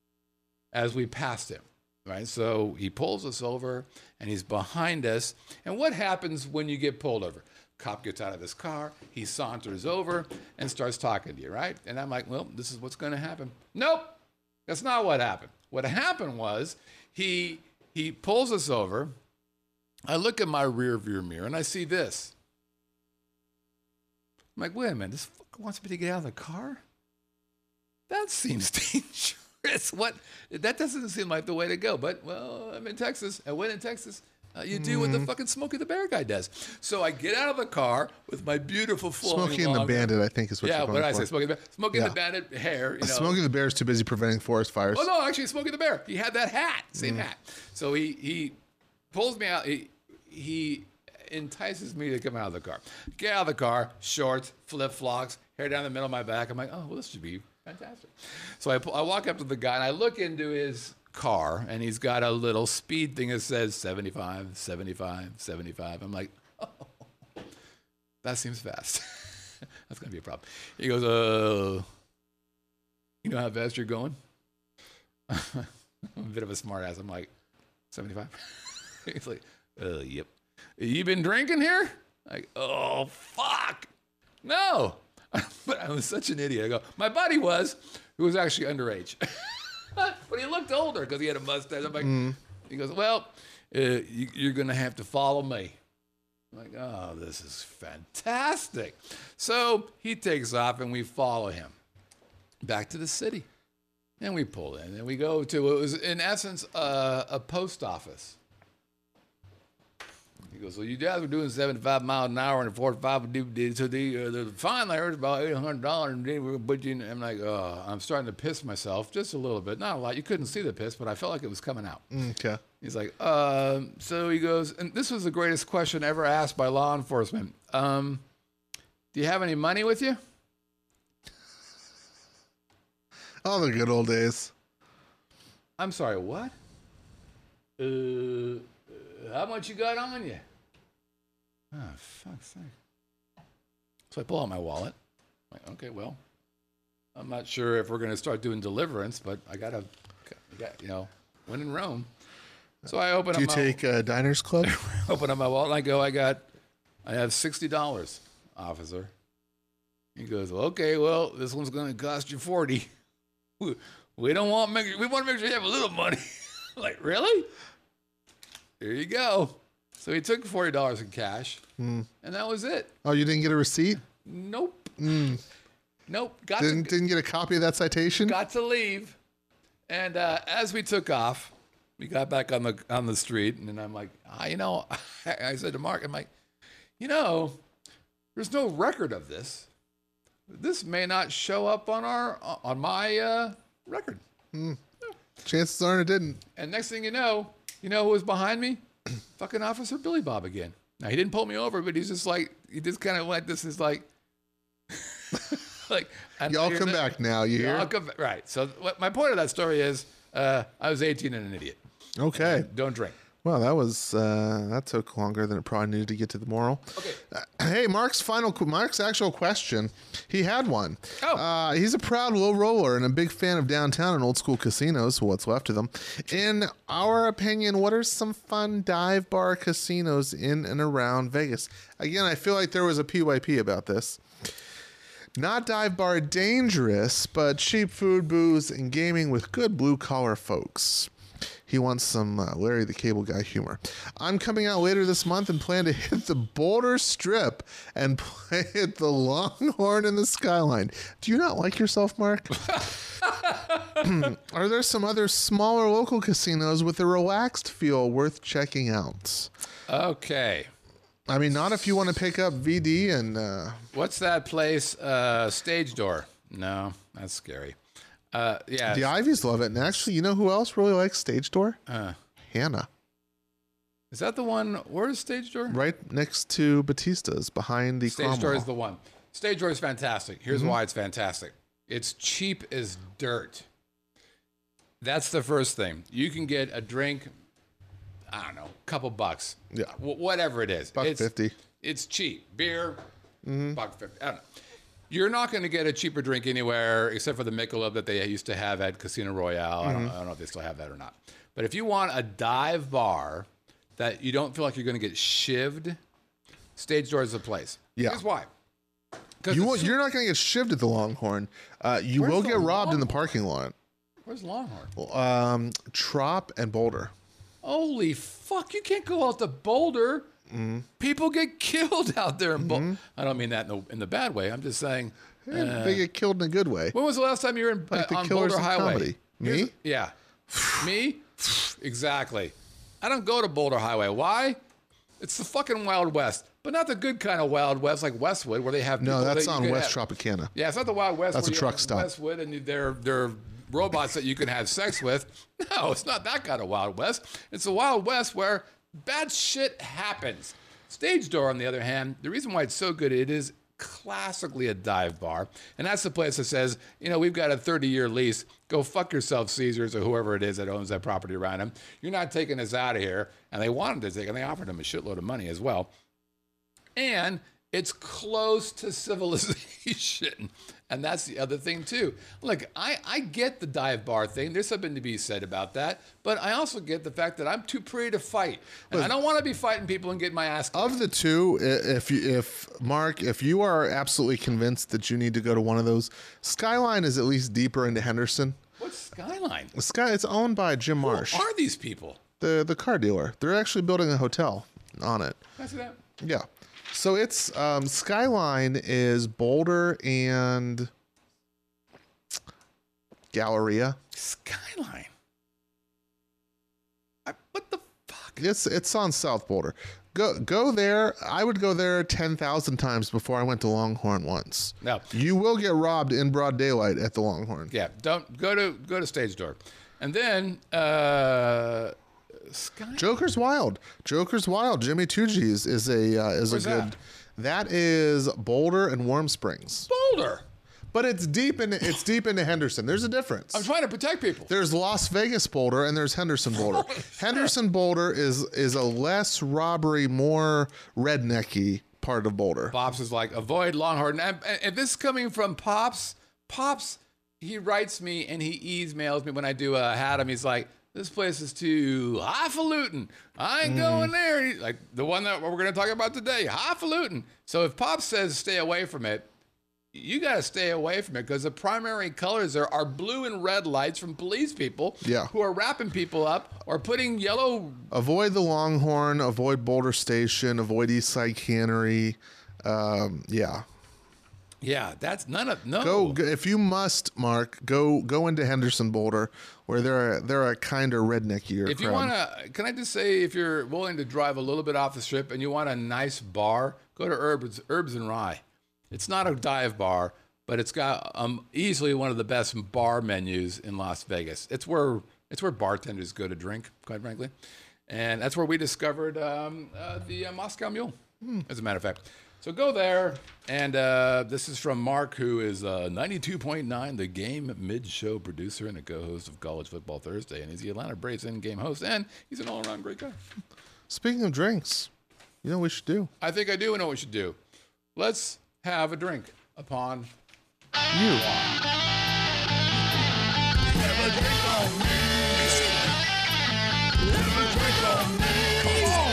Speaker 1: as we passed him. Right, so he pulls us over, and he's behind us. And what happens when you get pulled over? Cop gets out of his car, he saunters over, and starts talking to you, right? And I'm like, well, this is what's going to happen. Nope, that's not what happened. What happened was he he pulls us over, I look at my rear view mirror and I see this. I'm like, wait a minute, this fucker wants me to get out of the car? That seems dangerous. What? That doesn't seem like the way to go. But, well, I'm in Texas. I went in Texas. Uh, you do what the fucking Smokey the Bear guy does. So I get out of the car with my beautiful flowing
Speaker 4: Smokey and the
Speaker 1: long-
Speaker 4: Bandit, I think, is what
Speaker 1: Yeah,
Speaker 4: you're
Speaker 1: what
Speaker 4: going
Speaker 1: did I
Speaker 4: for.
Speaker 1: say? Smokey the Bear. Smokey
Speaker 4: Yeah.
Speaker 1: the Bandit hair. You know.
Speaker 4: Smokey the Bear is too busy preventing forest fires.
Speaker 1: Oh no, actually, Smokey the Bear. He had that hat, same
Speaker 4: Mm.
Speaker 1: hat. So he he pulls me out. He he entices me to come out of the car. Get out of the car, shorts, flip flops, hair down the middle of my back. I'm like, oh well, this should be fantastic. So I pull, I walk up to the guy and I look into his car and he's got a little speed thing that says seventy-five, seventy-five, seventy-five. I'm like, oh, that seems fast. That's gonna be a problem. He goes, uh, you know how fast you're going? I'm a bit of a smart ass. I'm like, seventy-five? He's like, uh, yep. You been drinking here? Like, oh, fuck. No. But I was such an idiot. I go, my buddy was, who was actually underage. But he looked older because he had a mustache. I'm like,
Speaker 4: Mm.
Speaker 1: he goes, well, uh, you, you're going to have to follow me. I'm like, oh, this is fantastic. So he takes off and we follow him back to the city. And we pull in and we go to, it was in essence uh, a post office. He goes, well, you guys were doing seventy-five miles an hour and forty-five, so the, uh, the fine there is about eight hundred dollars, and then we're going to put you in. I'm like, oh, I'm starting to piss myself just a little bit. Not a lot. You couldn't see the piss, but I felt like it was coming out.
Speaker 4: Okay.
Speaker 1: He's like, um, so he goes, and this was the greatest question ever asked by law enforcement. Um, do you have any money with you?
Speaker 4: Oh, the good old days.
Speaker 1: I'm sorry, what? Uh, how much you got on you? Oh, fuck's sake. So I pull out my wallet. I'm like, okay, well, I'm not sure if we're going to start doing deliverance, but I got to, you know, when in Rome. So I open
Speaker 4: Do you
Speaker 1: up my,
Speaker 4: take uh, Diners Club?
Speaker 1: open up my wallet and I go, I got, I have sixty dollars, officer. He goes, well, okay, well, this one's going to cost you forty. We, we don't want, make, we want to make sure you have a little money. Like, really? There you go. So he took forty dollars in cash,
Speaker 4: Mm.
Speaker 1: and that was it.
Speaker 4: Oh, you didn't get a receipt?
Speaker 1: Nope.
Speaker 4: Mm.
Speaker 1: Nope. Got
Speaker 4: Didn't
Speaker 1: to,
Speaker 4: didn't get a copy of that citation?
Speaker 1: got to leave. And uh, as we took off, we got back on the on the street, and then I'm like, ah, you know, I said to Mark, I'm like, you know, there's no record of this. This may not show up on our on my uh, record.
Speaker 4: Mm. Chances are it didn't.
Speaker 1: And next thing you know, you know who was behind me? Fucking Officer Billy Bob again. Now, he didn't pull me over, but he's just like, he just kind of went, this is like, like. I know
Speaker 4: Y'all
Speaker 1: you're
Speaker 4: come
Speaker 1: the-
Speaker 4: back now, you
Speaker 1: Y'all
Speaker 4: hear?
Speaker 1: come back. Right. So what my point of that story is, uh, I was eighteen and an idiot.
Speaker 4: Okay.
Speaker 1: Don't drink.
Speaker 4: Well, that was, uh, that took longer than it probably needed to get to the moral.
Speaker 1: Okay.
Speaker 4: Uh, hey, Mark's final, Mark's actual question. He had one.
Speaker 1: Oh.
Speaker 4: Uh, he's a proud low roller and a big fan of downtown and old school casinos, what's left of them. In our opinion, what are some fun dive bar casinos in and around Vegas? Again, I feel like there was a P Y P about this. Not dive bar dangerous, but cheap food, booze, and gaming with good blue collar folks. He wants some uh, Larry the Cable Guy humor. I'm coming out later this month and plan to hit the Boulder Strip and play at the Longhorn in the Skyline. Do you not like yourself, Mark? Are there some other smaller local casinos with a relaxed feel worth checking out?
Speaker 1: Okay.
Speaker 4: I mean, not if you want to pick up V D and... Uh,
Speaker 1: What's that place? Uh, Stage Door. No, that's scary. Uh, yeah.
Speaker 4: the Ivies love it. And actually, you know who else really likes Stage Door?
Speaker 1: Uh,
Speaker 4: Hannah.
Speaker 1: is that the one? Where is Stage Door?
Speaker 4: Right next to Batista's, behind the
Speaker 1: Stage
Speaker 4: Cromwell.
Speaker 1: Door is the one. Stage Door is fantastic. Here's why it's fantastic. It's cheap as dirt. That's the first thing. You can get a drink, I don't know, a couple bucks.
Speaker 4: Yeah.
Speaker 1: Wh- whatever it is.
Speaker 4: Buck
Speaker 1: it's,
Speaker 4: fifty.
Speaker 1: It's cheap. Beer, buck fifty. I don't know. You're not going to get a cheaper drink anywhere except for the Michelob that they used to have at Casino Royale. I, don't, I don't know if they still have that or not. But if you want a dive bar that you don't feel like you're going to get shivved, Stage Door is the place.
Speaker 4: Yeah.
Speaker 1: Here's why. 'Cause
Speaker 4: You
Speaker 1: it's
Speaker 4: won't,
Speaker 1: su-
Speaker 4: you're not going to get shivved at the Longhorn. Uh, you
Speaker 1: Where's
Speaker 4: will
Speaker 1: the
Speaker 4: get robbed in the
Speaker 1: Longhorn?
Speaker 4: parking lot.
Speaker 1: Where's Longhorn?
Speaker 4: Um, Trop and Boulder.
Speaker 1: Oh, Holy fuck! You can't go out to Boulder. Mm-hmm. People get killed out there in Boulder. Mm-hmm. I don't mean that in the in the bad way. I'm just saying
Speaker 4: uh, they get killed in a good way.
Speaker 1: When was the last time you were in,
Speaker 4: like
Speaker 1: uh,
Speaker 4: the
Speaker 1: on
Speaker 4: Killers
Speaker 1: Boulder
Speaker 4: of
Speaker 1: Highway?
Speaker 4: Comedy. Me?
Speaker 1: Here's, yeah, me. Exactly. I don't go to Boulder Highway. Why? It's the fucking Wild West, but not the good kind of Wild West like Westwood, where they have
Speaker 4: no. That's
Speaker 1: that
Speaker 4: on West
Speaker 1: have,
Speaker 4: Tropicana.
Speaker 1: Yeah, it's not the Wild West.
Speaker 4: That's
Speaker 1: where
Speaker 4: a
Speaker 1: you
Speaker 4: truck
Speaker 1: have
Speaker 4: stop.
Speaker 1: Westwood, and they're they're robots that you can have sex with. No, it's not that kind of Wild West. It's the Wild West where bad shit happens. Stage Door, on the other hand, the reason why it's so good, it is classically a dive bar. And that's the place that says, you know, we've got a thirty-year lease. Go fuck yourself, Caesars, or whoever it is that owns that property around them. You're not taking us out of here. And they wanted to take, and they offered them a shitload of money as well. And it's close to civilization. And that's the other thing, too. Look, I, I get the dive bar thing. There's something to be said about that. But I also get the fact that I'm too pretty to fight. And I don't want to be fighting people and getting my ass kicked.
Speaker 4: Of the two, if you, if Mark, if you are absolutely convinced that you need to go to one of those, Skyline is at least deeper into Henderson.
Speaker 1: What's Skyline?
Speaker 4: Sky, it's owned by Jim Marsh.
Speaker 1: Who are these people?
Speaker 4: The the car dealer. They're actually building a hotel on it.
Speaker 1: Can I see that?
Speaker 4: Yeah. So it's um, Skyline is Boulder and Galleria.
Speaker 1: Skyline. I, what the fuck?
Speaker 4: It's it's on South Boulder. Go go there. I would go there ten thousand times before I went to Longhorn once.
Speaker 1: No.
Speaker 4: You will get robbed in broad daylight at the Longhorn.
Speaker 1: Yeah. Don't go to go to Stage Door, and then uh, Sky.
Speaker 4: Joker's Wild. Joker's Wild. Jimmy Tucci's is a uh, is
Speaker 1: Where's
Speaker 4: a good.
Speaker 1: that?
Speaker 4: That is Boulder and Warm Springs.
Speaker 1: Boulder.
Speaker 4: But it's deep in it's deep into Henderson. There's a difference.
Speaker 1: I'm trying to protect people.
Speaker 4: There's Las Vegas Boulder and there's Henderson Boulder. Henderson Boulder is is a less robbery, more rednecky part of Boulder.
Speaker 1: Pops is like, avoid Longhorn. And, and if this is coming from Pops, Pops, he writes me and he emails me when I do a hat him. He's like, this place is too highfalutin. I ain't mm. going there. He, like the one that we're going to talk about today, highfalutin. So if Pops says stay away from it, you got to stay away from it because the primary colors there are blue and red lights from police people
Speaker 4: yeah.
Speaker 1: who are wrapping people up or putting yellow.
Speaker 4: Avoid the Longhorn, avoid Boulder Station, avoid Eastside Cannery. Um, yeah.
Speaker 1: Yeah, that's none of, no.
Speaker 4: Go, go if you must, Mark, go go into Henderson Boulder where they're a, they're a kind of redneckier
Speaker 1: If
Speaker 4: crowd.
Speaker 1: you want to, can I just say, if you're willing to drive a little bit off the strip and you want a nice bar, go to Herbs, Herbs and Rye. It's not a dive bar, but it's got um, easily one of the best bar menus in Las Vegas. It's where it's where bartenders go to drink, quite frankly, and that's where we discovered um, uh, the uh, Moscow Mule, hmm. as a matter of fact. So go there, and uh, this is from Mark, who is uh, ninety-two point nine, the Game mid-show producer and a co-host of College Football Thursday, and he's the Atlanta Braves in-game host, and he's an all-around great guy.
Speaker 4: Speaking of drinks, you know what we should do?
Speaker 1: I think I do know what we should do. Let's have a drink upon
Speaker 4: you.
Speaker 1: Have a drink on me. Have a drink on me. Come on.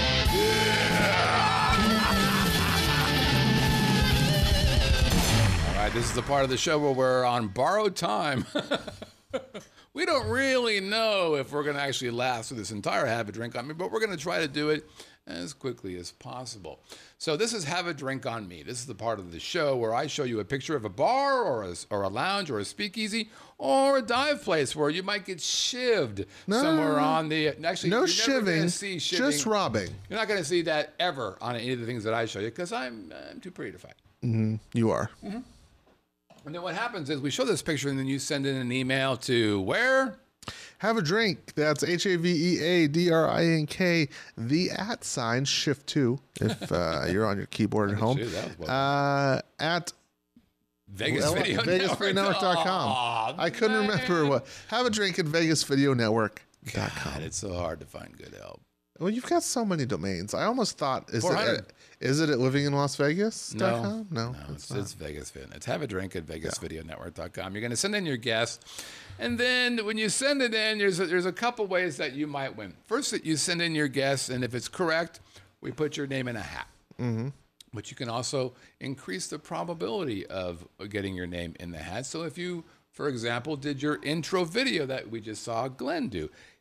Speaker 1: Yeah. All right, this is the part of the show where we're on borrowed time. We don't really know if we're going to actually last through this entire Have a Drink on Me, but we're going to try to do it as quickly as possible. So this is Have a Drink on Me. This is the part of the show where I show you a picture of a bar or a, or a lounge or a speakeasy or a dive place where you might get shivved no, somewhere on the... Actually,
Speaker 4: no
Speaker 1: you're
Speaker 4: shivving,
Speaker 1: never gonna see shivving,
Speaker 4: just robbing.
Speaker 1: You're not going to see that ever on any of the things that I show you because I'm, I'm too pretty to fight.
Speaker 4: Mm-hmm. You are.
Speaker 1: Mm-hmm. And then what happens is we show this picture and then you send in an email to where?
Speaker 4: Have a drink. That's H A V E A D R I N K, the at sign, shift two, if uh, you're on your keyboard at home. Uh, at
Speaker 1: Vegas Video
Speaker 4: Vegas Video Network dot com. I couldn't man. remember what. Have a drink at Vegas Video Network dot com.
Speaker 1: God, it's so hard to find good help.
Speaker 4: Well, you've got so many domains. I almost thought, is it at, is it at living in Las Vegas dot com?
Speaker 1: No,
Speaker 4: no,
Speaker 1: no, it's, it's, it's Vegas Video. It's Have a Drink at Vegas Video Network dot com. You're going to send in your guess. And then when you send it in, there's a, there's a couple ways that you might win. First, that you send in your guess, and if it's correct, we put your name in a hat.
Speaker 4: Mm-hmm.
Speaker 1: But you can also increase the probability of getting your name in the hat. So if you, for example, did your intro video that we just saw Glenn do,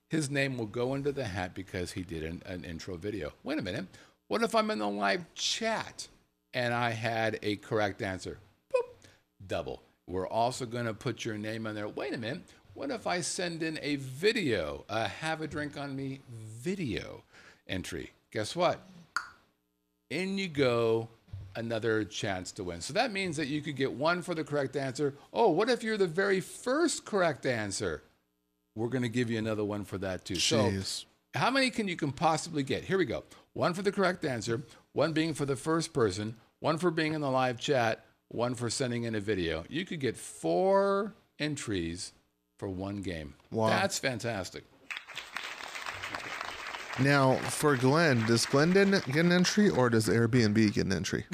Speaker 1: his name will go into the hat because he did an, an intro video. Wait a minute. What if I'm in the live chat and I had a correct answer? Boop, double. We're also going to put your name on there. Wait a minute. What if I send in a video, a Have a Drink on Me video entry? Guess what? In you go, another chance to win. So that means that you could get one for the correct answer. Oh, what if you're the very first correct answer? We're going to give you another one for that too.
Speaker 4: Jeez.
Speaker 1: So how many can you can possibly get? Here we go. One for the correct answer, one being for the first person, one for being in the live chat, one for sending in a video. You could get four entries for one game.
Speaker 4: Wow.
Speaker 1: That's fantastic.
Speaker 4: Now, for Glenn, does Glenn get an entry or does Airbnb get an entry?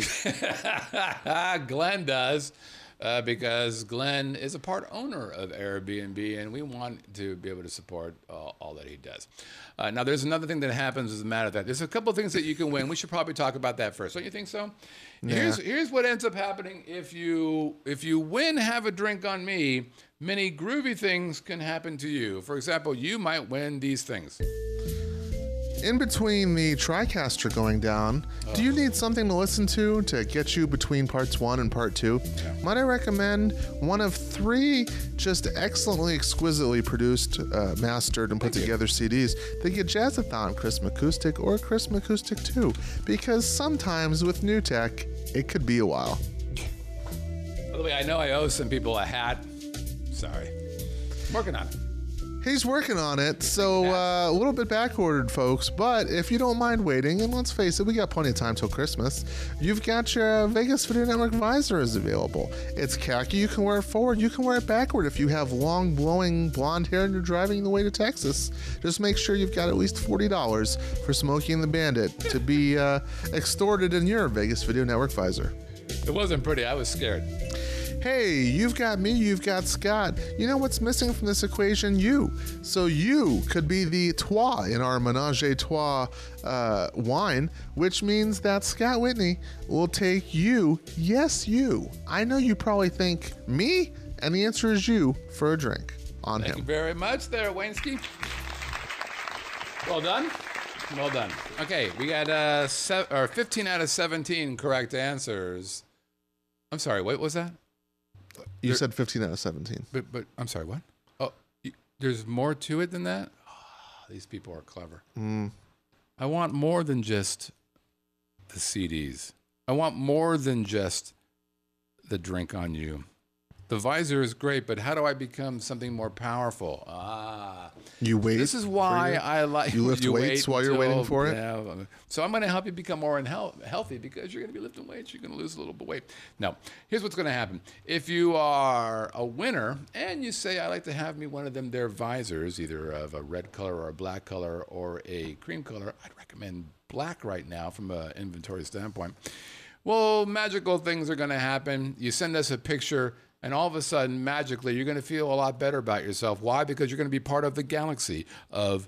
Speaker 1: Glenn does, uh, because Glenn is a part owner of Airbnb, and we want to be able to support uh, all that he does. Uh, now, there's another thing that happens as a matter of that. There's a couple of things that you can win. We should probably talk about that first. Don't you think so?
Speaker 4: Yeah.
Speaker 1: Here's here's what ends up happening if you if you win Have a Drink on Me. Many groovy things can happen to you. For example, you might win these things.
Speaker 4: In between the TriCaster going down, oh. do you need something to listen to to get you between parts one and part two? Yeah. Might I recommend one of three just excellently, exquisitely produced, uh, mastered, and put Thank together you. C Ds that get Jazzathon, Chrism Acoustic, or Chrism Acoustic two, because sometimes with new tech, it could be a while.
Speaker 1: By the way, I know I owe some people a hat. Sorry. I'm working on it.
Speaker 4: He's working on it, so uh, a little bit back-ordered, folks. But if you don't mind waiting, and let's face it, we got plenty of time till Christmas, you've got your uh, Vegas Video Network visor is available. It's khaki. You can wear it forward. You can wear it backward if you have long, blowing blonde hair and you're driving the way to Texas. Just make sure you've got at least forty dollars for Smokey and the Bandit to be uh, extorted in your Vegas Video Network visor.
Speaker 1: It wasn't pretty. I was scared.
Speaker 4: Hey, you've got me, you've got Scott. You know what's missing from this equation? You. So you could be the trois in our Menage a Trois uh, wine, which means that Scott Whitney will take you, yes, you. I know you probably think me, and the answer is you, for a drink on
Speaker 1: Thank
Speaker 4: him.
Speaker 1: you very much there, Wayneski. Well done. Well done. Okay, we got uh, se- or fifteen out of seventeen correct answers. I'm sorry, what was that?
Speaker 4: You
Speaker 1: there,
Speaker 4: said fifteen out of seventeen.
Speaker 1: But, but I'm sorry, what? Oh, you, there's more to it than that? Oh, these people are clever.
Speaker 4: Mm.
Speaker 1: I want more than just the C Ds. I want more than just the drink on you. The visor is great, but how do I become something more powerful? Ah.
Speaker 4: You wait.
Speaker 1: This is why I like
Speaker 4: you lift
Speaker 1: you
Speaker 4: weights
Speaker 1: wait
Speaker 4: while you're
Speaker 1: until,
Speaker 4: waiting for it.
Speaker 1: Yeah, so I'm going to help you become more unhealth, healthy because you're going to be lifting weights. You're going to lose a little bit of weight. Now, here's what's going to happen. If you are a winner and you say, I like to have me one of them their visors, either of a red color or a black color or a cream color, I'd recommend black right now from an inventory standpoint. Well, magical things are going to happen. You send us a picture, and all of a sudden, magically, you're going to feel a lot better about yourself. Why? Because you're going to be part of the galaxy of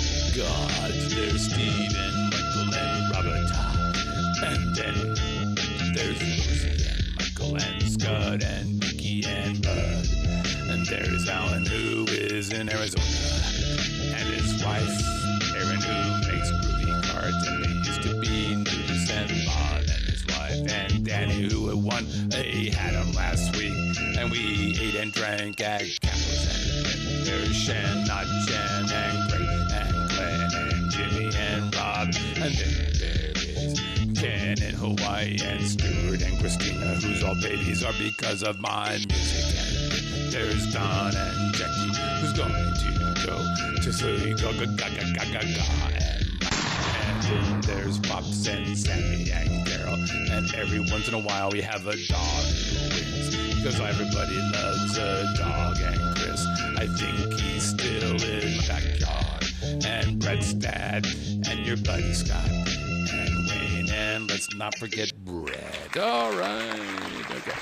Speaker 1: gods. There's Steve and Michael and Robert. And then there's Lucy and Michael and Scott and Mickey and Bud. And there's Alan, who is in Arizona. And his wife, Erin, who makes groovy cards. And they used to be News and Bob and his wife. And Danny, who won a hat on last week. And we ate and drank at Campbell's, and there's Shan, not Jan, and Greg, and Glenn, and Jimmy, and Rob, and then there is Ken in Hawaii, and Stuart, and Christina, whose all babies are because of my music, and there's Don and Jackie, who's going to go to sleep, go, go, ga, ga, ga, ga, ga, and and then there's Pops and Sammy and Carol, and every once in a while we have a dog who wins. Because everybody loves a dog, and Chris, I think he's still in my backyard. And Brett's dad, and your buddy Scott, and Wayne, and let's not forget Brett. All right, okay.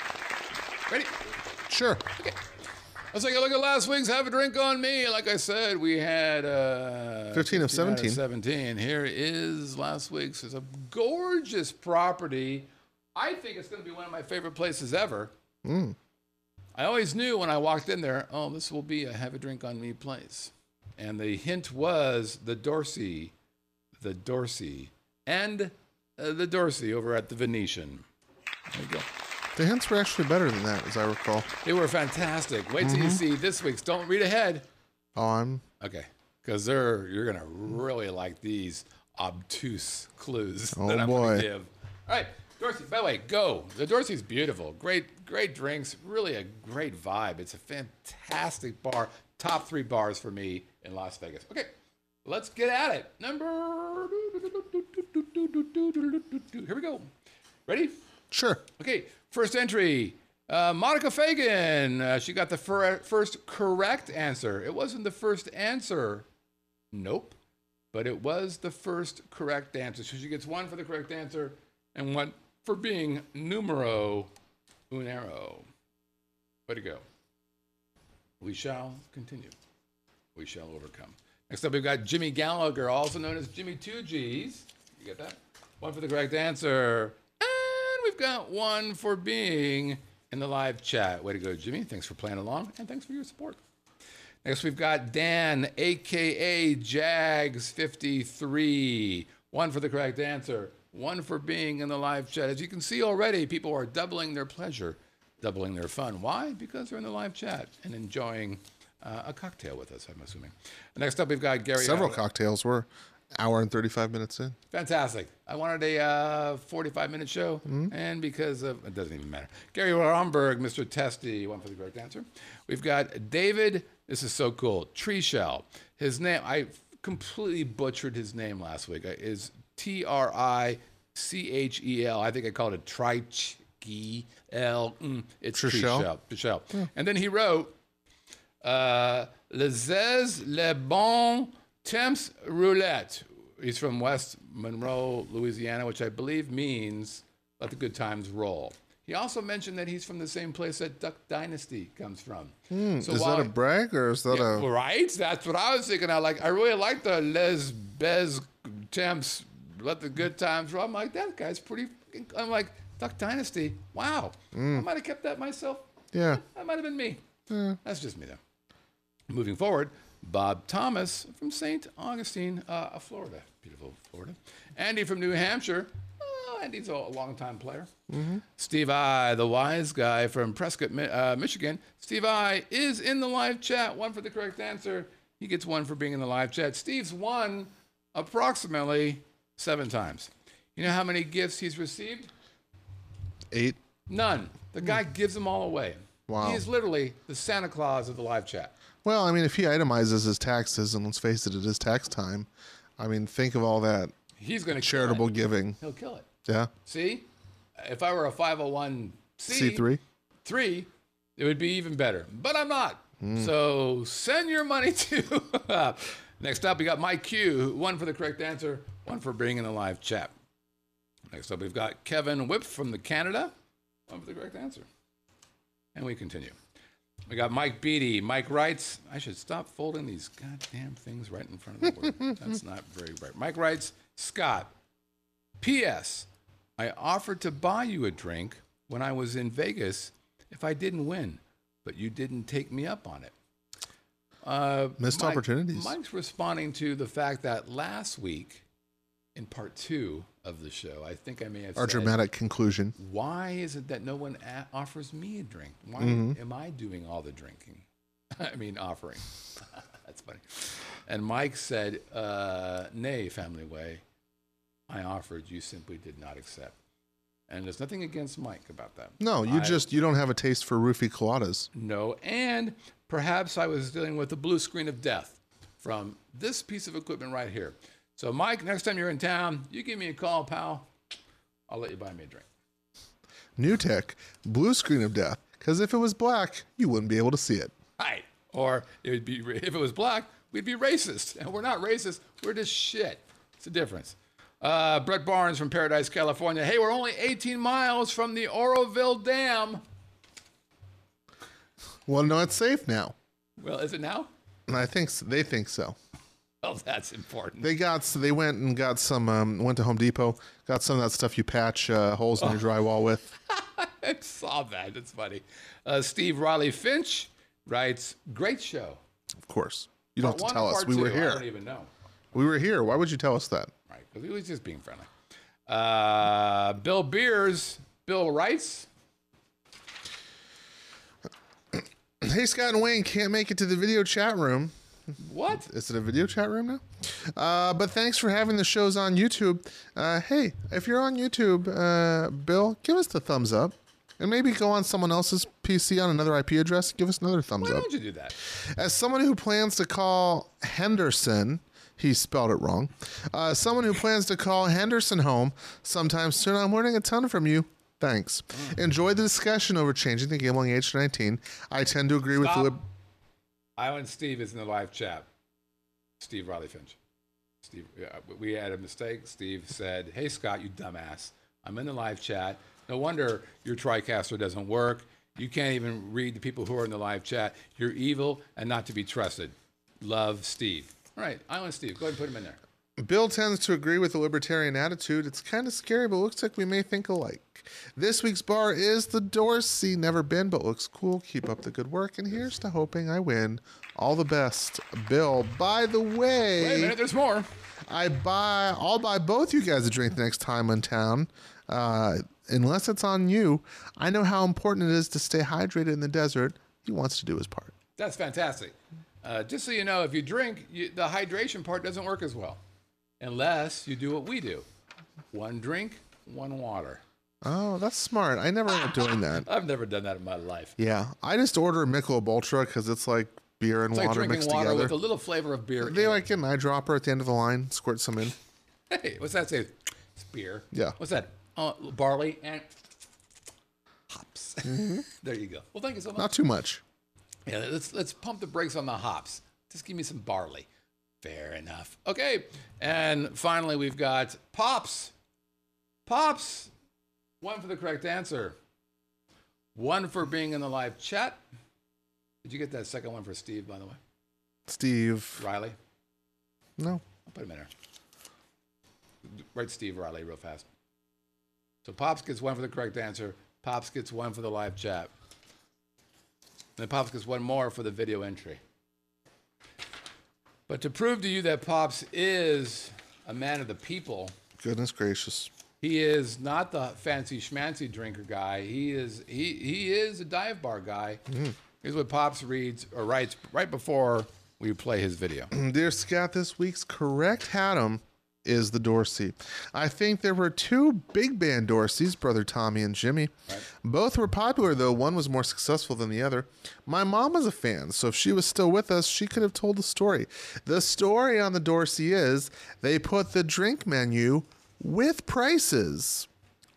Speaker 1: Ready?
Speaker 4: Sure.
Speaker 1: Okay. Let's take a look at last week's Have a Drink on Me. Like I said, we had uh,
Speaker 4: fifteen of seventeen.
Speaker 1: seventeen. Here is last week's. It's a gorgeous property. I think it's going to be one of my favorite places ever.
Speaker 4: Mm.
Speaker 1: I always knew when I walked in there, oh, this will be a Have a Drink on Me place. And the hint was the Dorsey, the Dorsey, and uh, the Dorsey over at the Venetian. There you go.
Speaker 4: The hints were actually better than that, as I recall.
Speaker 1: They were fantastic. Wait till you see this week's. Don't read ahead.
Speaker 4: Oh, I'm...
Speaker 1: Okay, because they're you're gonna really like these obtuse clues
Speaker 4: Oh,
Speaker 1: that I'm
Speaker 4: boy.
Speaker 1: gonna give. All right, Dorsey. By the way, go. The Dorsey's beautiful. Great, great drinks. Really a great vibe. It's a fantastic bar. Top three bars for me in Las Vegas. Okay, let's get at it. Number. Here we go. Ready?
Speaker 4: Sure.
Speaker 1: Okay, first entry. Uh, Monica Fagan. Uh, she got the fir- first correct answer. It wasn't the first answer. Nope. But it was the first correct answer. So she gets one for the correct answer and one for being numero unero. Way to go. We shall continue. We shall overcome. Next up, we've got Jimmy Gallagher, also known as Jimmy Two G's. You get that? One for the correct answer. And we've got one for being in the live chat. Way to go, Jimmy. Thanks for playing along, and thanks for your support. Next, we've got Dan, a k a. Jags fifty-three. One for the correct answer. One for being in the live chat. As you can see already, people are doubling their pleasure, doubling their fun. Why? Because they're in the live chat and enjoying uh, a cocktail with us, I'm assuming. Next up, we've got Gary.
Speaker 4: Several
Speaker 1: Allen.
Speaker 4: cocktails. We're hour and thirty-five minutes in.
Speaker 1: Fantastic. I wanted a uh, forty-five minute show, and because of, it doesn't even matter. Gary Romberg, Mister Testy, one for the correct answer. We've got David, this is so cool, Tree Shell. His name, I completely butchered his name last week, is T R I C H E L. I think I called it Tri-G-L. Mm, it's Tree
Speaker 4: Trichel?
Speaker 1: Shell. Trichel. And then he wrote, uh, Les Aises, Les Bons Temps Roulette. He's from West Monroe, Louisiana, which I believe means let the good times roll. He also mentioned that he's from the same place that Duck Dynasty comes from.
Speaker 4: Hmm,
Speaker 1: So
Speaker 4: is
Speaker 1: while-
Speaker 4: that a brag or is that
Speaker 1: Yeah,
Speaker 4: a...
Speaker 1: right? That's what I was thinking. I like. I really like the Les Bez Temps let the good times roll. I'm like, that guy's pretty. I'm like, Duck Dynasty. Wow. I might have kept that myself.
Speaker 4: Yeah.
Speaker 1: That might have been me. That's just me, though. Moving forward, Bob Thomas from Saint Augustine, uh, Florida. Beautiful Florida. Andy from New Hampshire. Oh, Andy's a longtime player. Steve I, the wise guy from Prescott, Mi- uh, Michigan. Steve I is in the live chat. One for the correct answer. He gets one for being in the live chat. Steve's won approximately seven times. You know how many gifts he's received?
Speaker 4: Eight?
Speaker 1: None. The guy gives them all away.
Speaker 4: Wow.
Speaker 1: He is literally the Santa Claus of the live chat.
Speaker 4: Well, I mean, if he itemizes his taxes, and let's face it, it is tax time. I mean, think of all that
Speaker 1: He's going to
Speaker 4: charitable giving.
Speaker 1: He'll kill it.
Speaker 4: Yeah.
Speaker 1: See? If I were a five oh one c
Speaker 4: C three?
Speaker 1: three, it would be even better. But I'm not. So send your money to. Next up, we got Mike Q. One for the correct answer, one for being in the live chat. Next up, we've got Kevin Whip from the Canada. One for the correct answer. And we continue. We got Mike Beatty. Mike writes, I should stop folding these goddamn things right in front of the word. That's not very bright. Mike writes, Scott, P S I offered to buy you a drink when I was in Vegas if I didn't win, but you didn't take me up on it. Uh,
Speaker 4: Missed
Speaker 1: Mike-
Speaker 4: opportunities.
Speaker 1: Mike's responding to the fact that last week, in part two of the show, I think I may have
Speaker 4: Our
Speaker 1: said,
Speaker 4: dramatic conclusion.
Speaker 1: why is it that no one a- offers me a drink? Why
Speaker 4: Mm-hmm.
Speaker 1: am I doing all the drinking? I mean, offering. That's funny. And Mike said, uh, nay, Family Way, I offered, you simply did not accept. And there's nothing against Mike about that.
Speaker 4: No, you
Speaker 1: I-
Speaker 4: just, you don't have a taste for roofie coladas.
Speaker 1: No, and perhaps I was dealing with the blue screen of death from this piece of equipment right here. So, Mike, next time you're in town, you give me a call, pal. I'll let you buy me a drink.
Speaker 4: New tech, blue screen of death. Because if it was black, you wouldn't be able to see it.
Speaker 1: Right. Or it would be if it was black, we'd be racist. And we're not racist. We're just shit. It's a difference. Uh, Brett Barnes from Paradise, California. Hey, we're only eighteen miles from the Oroville Dam.
Speaker 4: Well, no, it's safe now.
Speaker 1: Well, is it now?
Speaker 4: And I think s- they think so.
Speaker 1: Oh, that's important.
Speaker 4: They got, they went and got some, um, went to Home Depot, got some of that stuff you patch uh, holes in your drywall with.
Speaker 1: I saw that. It's funny. Uh, Steve Riley Finch writes, great show.
Speaker 4: Of course. You don't
Speaker 1: Part
Speaker 4: have to
Speaker 1: one
Speaker 4: tell
Speaker 1: or
Speaker 4: us.
Speaker 1: part
Speaker 4: We were
Speaker 1: two? I
Speaker 4: here.
Speaker 1: don't even know.
Speaker 4: We were here. Why would you tell us that?
Speaker 1: Right, because he was just being friendly. Uh, Bill Beers, Bill writes.
Speaker 4: Hey, Scott and Wayne, can't make it to the video chat room.
Speaker 1: What?
Speaker 4: Is it a video chat room now? Uh, but thanks for having the shows on YouTube. Uh, hey, if you're on YouTube, uh, Bill, give us the thumbs up. And maybe go on someone else's P C on another I P address. Give us another thumbs
Speaker 1: Why
Speaker 4: up.
Speaker 1: don't you do that?
Speaker 4: As someone who plans to call Henderson, he spelled it wrong. Uh, someone who plans to call Henderson home sometime soon, I'm learning a ton from you. Thanks. Mm. Enjoy the discussion over changing the gambling age to nineteen. I tend to agree
Speaker 1: Stop.
Speaker 4: with the...
Speaker 1: Island Steve is in the live chat. Steve Riley Finch. Steve, yeah, we had a mistake. Steve said, "Hey Scott, you dumbass. I'm in the live chat. No wonder your TriCaster doesn't work. You can't even read the people who are in the live chat. You're evil and not to be trusted. Love, Steve." All right, Island Steve, go ahead and put him in there.
Speaker 4: Bill tends to agree with the libertarian attitude. It's kind of scary, but looks like we may think alike. This week's bar is the Dorsey. Never been, but looks cool. Keep up the good work. And here's to hoping I win. All the best, Bill. By the way,
Speaker 1: Wait a minute, there's more.
Speaker 4: I buy. I'll buy both you guys a drink the next time in town, uh, unless it's on you. I know how important it is to stay hydrated in the desert. He wants to do his part.
Speaker 1: That's fantastic. Uh, just so you know, if you drink, you, the hydration part doesn't work as well. Unless you do what we do. One drink, one water.
Speaker 4: Oh, that's smart. I never end up doing that.
Speaker 1: I've never done that in my life.
Speaker 4: Yeah, I just order a Michelob Ultra because it's like beer and
Speaker 1: It's like
Speaker 4: water
Speaker 1: drinking
Speaker 4: mixed
Speaker 1: water
Speaker 4: together.
Speaker 1: with a little flavor of beer.
Speaker 4: They
Speaker 1: in
Speaker 4: like an eyedropper at the end of the line, squirt some in.
Speaker 1: it. Hey, what's that say? It's beer.
Speaker 4: Yeah.
Speaker 1: What's that? Uh, barley and hops.
Speaker 4: Mm-hmm.
Speaker 1: There you go. Well, thank you so much.
Speaker 4: Not too much.
Speaker 1: Yeah, let's let's pump the brakes on the hops. Just give me some barley. Fair enough. Okay, and finally we've got Pops. Pops, one for the correct answer. One for being in the live chat. Did you get that second one for Steve, by the way?
Speaker 4: Steve.
Speaker 1: Riley?
Speaker 4: No.
Speaker 1: I'll put him in there. Write Steve Riley real fast. So Pops gets one for the correct answer. Pops gets one for the live chat. And then Pops gets one more for the video entry. But to prove to you that Pops is a man of the people,
Speaker 4: Goodness gracious.
Speaker 1: he is not the fancy schmancy drinker guy. He is he he is a dive bar guy. Mm. Here's what Pops reads or writes right before we play his video.
Speaker 4: Dear Scott, this week's correct Haddam is the Dorsey. I think there were two big band Dorseys, Brother Tommy and Jimmy. Right. Both were popular, though one was more successful than the other. My mom was a fan, so if she was still with us, she could have told the story. The story on the Dorsey is they put the drink menu with prices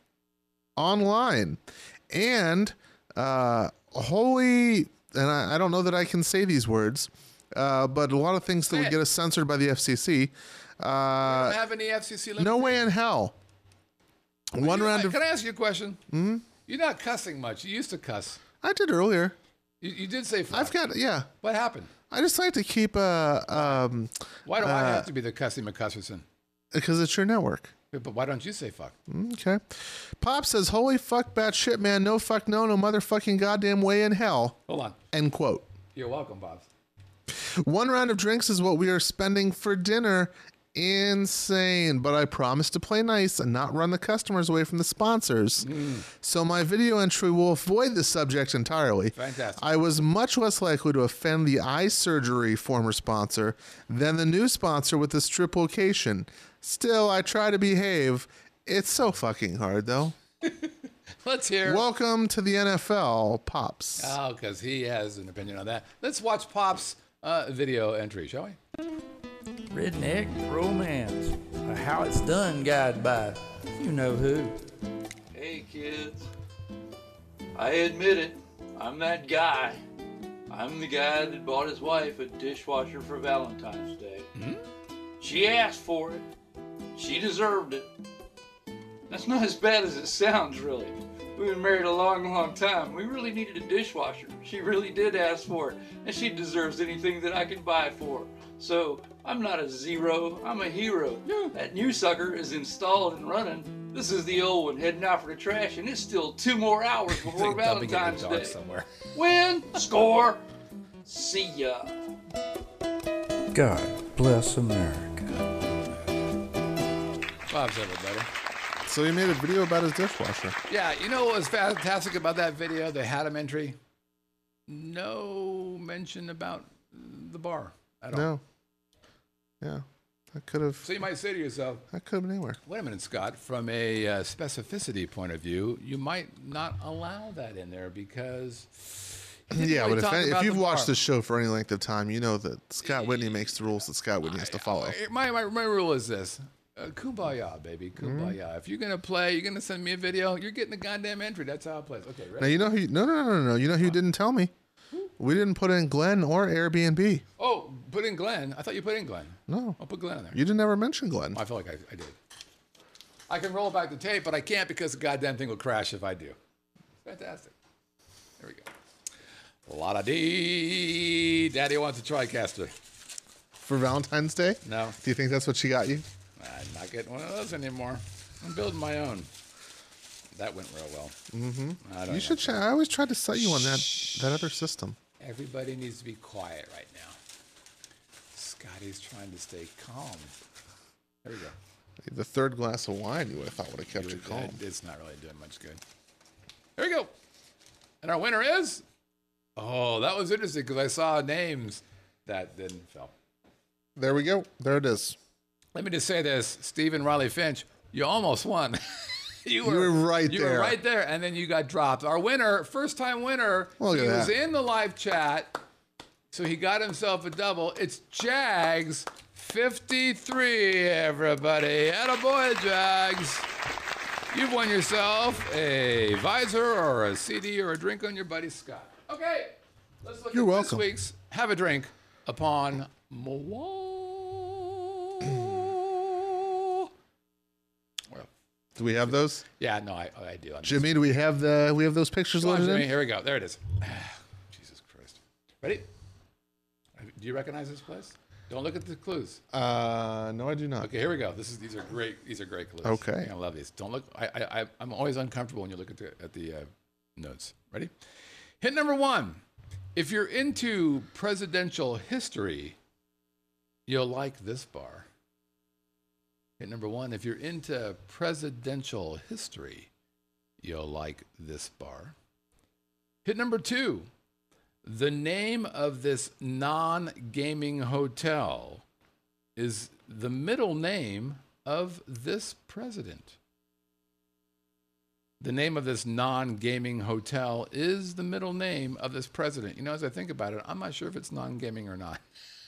Speaker 4: online. And uh, holy, and I, I don't know that I can say these words, uh, but a lot of things that would get us censored by the F C C. Uh,
Speaker 1: don't have any F C C limits?
Speaker 4: No way in hell.
Speaker 1: Well,
Speaker 4: One
Speaker 1: you,
Speaker 4: round
Speaker 1: I,
Speaker 4: of.
Speaker 1: Can I ask you a question?
Speaker 4: Mm-hmm.
Speaker 1: You're not cussing much. You used to cuss.
Speaker 4: I did earlier.
Speaker 1: You, you did say fuck.
Speaker 4: I've got yeah.
Speaker 1: What happened?
Speaker 4: I just like to keep uh um.
Speaker 1: Why do
Speaker 4: uh,
Speaker 1: I have to be the cussy McCusserson?
Speaker 4: Because it's your network.
Speaker 1: But why don't you say fuck?
Speaker 4: Okay. Pop says, "Holy fuck, bat shit, man! No fuck, no, no motherfucking goddamn way in hell."
Speaker 1: Hold on.
Speaker 4: End quote.
Speaker 1: You're welcome, Bob.
Speaker 4: One round of drinks is what we are spending for dinner. Insane, but I promise to play nice and not run the customers away from the sponsors. Mm. So my video entry will avoid the subject entirely.
Speaker 1: Fantastic.
Speaker 4: I was much less likely to offend the eye surgery former sponsor than the new sponsor with the strip location. Still, I try to behave. It's so fucking hard, though.
Speaker 1: Let's hear.
Speaker 4: Welcome to the N F L, Pops.
Speaker 1: Oh, because he has an opinion on that. Let's watch Pop's uh, video entry, shall we?
Speaker 5: Redneck Romance, a How It's Done guide by you know who.
Speaker 6: Hey kids, I admit it, I'm that guy. I'm the guy that bought his wife a dishwasher for Valentine's Day. Mm-hmm. She asked for it. She deserved it. That's not as bad as it sounds, really. We've been married a long, long time. We really needed a dishwasher. She really did ask for it, and she deserves anything that I can buy for her. So, I'm not a zero, I'm a hero. That new sucker is installed and running. This is the old one heading out for the trash, and it's still two more hours before Valentine's Day.
Speaker 1: Somewhere.
Speaker 6: Win, score, see ya.
Speaker 5: God bless America.
Speaker 1: Bob's everybody.
Speaker 4: So he made a video about his dishwasher.
Speaker 1: Yeah, you know what was fantastic about that video? The Haddam entry. No mention about the bar at all.
Speaker 4: No. Yeah. That could have.
Speaker 1: So you might say to yourself,
Speaker 4: That could have been anywhere.
Speaker 1: wait a minute, Scott, from a uh, specificity point of view, you might not allow that in there because... he didn't
Speaker 4: Yeah,
Speaker 1: really
Speaker 4: but if,
Speaker 1: talk
Speaker 4: any, if
Speaker 1: about
Speaker 4: you've
Speaker 1: the
Speaker 4: watched
Speaker 1: bar.
Speaker 4: this show for any length of time, you know that Scott Whitney makes the rules that Scott Whitney has to follow.
Speaker 1: My, my, my rule is this. Uh, kumbaya, baby. Kumbaya.
Speaker 4: Mm-hmm.
Speaker 1: If you're going to play, you're going to send me a video, you're getting the goddamn entry. That's how it plays. Okay, ready?
Speaker 4: Now, you know who... You, no, no, no, no, no. You know who you didn't tell me? We didn't put in Glenn or Airbnb.
Speaker 1: Oh, put in Glenn. I thought you put in Glenn.
Speaker 4: No.
Speaker 1: I'll put Glenn in there.
Speaker 4: You didn't ever mention Glenn.
Speaker 1: I feel like I, I did. I can roll back the tape, but I can't because the goddamn thing will crash if I do. Fantastic. There we go. La da dee. Daddy wants a TriCaster.
Speaker 4: For Valentine's Day?
Speaker 1: No,
Speaker 4: Do you think that's what she got you?
Speaker 1: I'm not getting one of those anymore. I'm building my own. That went real well. Mm-hmm. I don't
Speaker 4: You should. Ch- I always tried to set you on that that other system.
Speaker 1: Everybody needs to be quiet right now. Scotty's trying to stay calm. There we go.
Speaker 4: The third glass of wine you would have thought would have kept you
Speaker 1: That-
Speaker 4: calm.
Speaker 1: It's not really doing much good. Here we go. And our winner is... Oh, that was interesting because I saw names that didn't fill.
Speaker 4: There we go. There it is.
Speaker 1: Let me just say this. Stephen Riley Finch, you almost won. you,
Speaker 4: You were right
Speaker 1: you
Speaker 4: there.
Speaker 1: were right there, and then you got dropped. Our winner, first-time winner,
Speaker 4: Look
Speaker 1: he
Speaker 4: at
Speaker 1: was
Speaker 4: that.
Speaker 1: in the live chat, so he got himself a double. It's Jags fifty-three, everybody. Attaboy, Jags. You've won yourself a visor or a C D or a drink on your buddy Scott. Okay, let's look
Speaker 4: You're
Speaker 1: at
Speaker 4: welcome.
Speaker 1: this week's Have a Drink upon Moana. Well,
Speaker 4: Do we have those?
Speaker 1: yeah, no, I, I do. I'm just-
Speaker 4: Jimmy, do we have the we have those pictures
Speaker 1: Come on,
Speaker 4: loaded
Speaker 1: Jimmy.
Speaker 4: in?
Speaker 1: Here we go. There it is. Jesus Christ. Ready? Do you recognize this place? Don't look at the clues.
Speaker 4: Uh, no, I do not.
Speaker 1: Okay, here we go. This is these are great. These are great clues.
Speaker 4: Okay.
Speaker 1: I love these. Don't look. I I I- I'm always uncomfortable when you look at the at the uh, notes. Ready? Hint number one. If you're into presidential history, you'll like this bar. Hint number one. If you're into presidential history, you'll like this bar. Hit number two. The name of this non-gaming hotel is the middle name of this president. The name of this non-gaming hotel is the middle name of this president. You know, as I think about it, I'm not sure if it's non-gaming or not.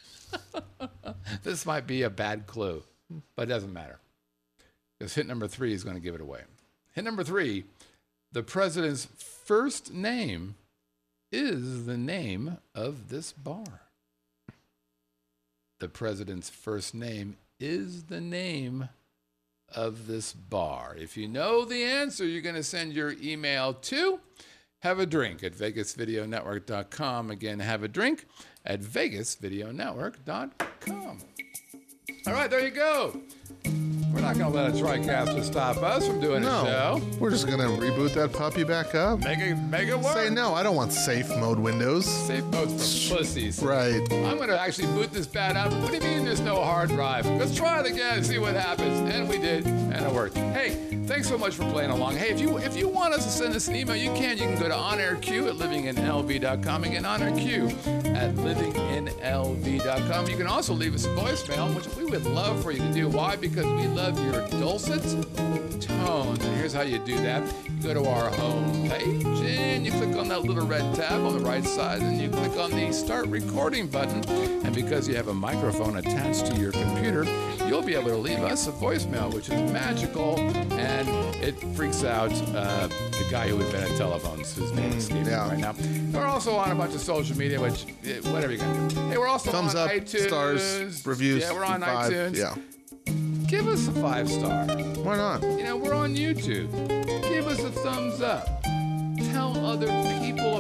Speaker 1: This might be a bad clue, but it doesn't matter. Because hint number three is going to give it away. Hint number three, the president's first name is the name of this bar. The president's first name is the name of this bar. If you know the answer, you're going to send your email to have a drink at vegas video network dot com. Again, have a drink at vegas video network dot com. All right, there you go. We're not going to let a TriCaster stop us from doing
Speaker 4: No,
Speaker 1: a show.
Speaker 4: we're just gonna reboot that puppy back up.
Speaker 1: Make it, make it work.
Speaker 4: Say no. I don't want safe mode windows.
Speaker 1: Safe modes for pussies.
Speaker 4: Right.
Speaker 1: I'm going to actually boot this bad up. What do you mean there's no hard drive? Let's try it again and see what happens. And we did, and it worked. Hey, thanks so much for playing along. Hey, if you if you want us to send us an email, you can. You can go to onairq at living in l v dot com. Again, onairq at living in l v dot com. You can also leave us a voicemail, which we would love for you to do. Why? Because we love your dulcet tones. And here's how you do that. You go to our home page and you click on that little red tab on the right side and you click on the start recording button. And because you have a microphone attached to your computer, you'll be able to leave us a voicemail, which is magical, and it freaks out uh, the guy who invented telephones, whose name is escaping
Speaker 4: yeah.
Speaker 1: right now. We're also on a bunch of social media, which, eh, whatever you're going to do. Hey, we're also
Speaker 4: Thumbs
Speaker 1: on
Speaker 4: up,
Speaker 1: iTunes.
Speaker 4: stars, reviews.
Speaker 1: Yeah, we're on
Speaker 4: five.
Speaker 1: iTunes.
Speaker 4: Yeah.
Speaker 1: Give us a five star.
Speaker 4: Why not?
Speaker 1: You know, we're on YouTube. Give us a thumbs up. Tell other people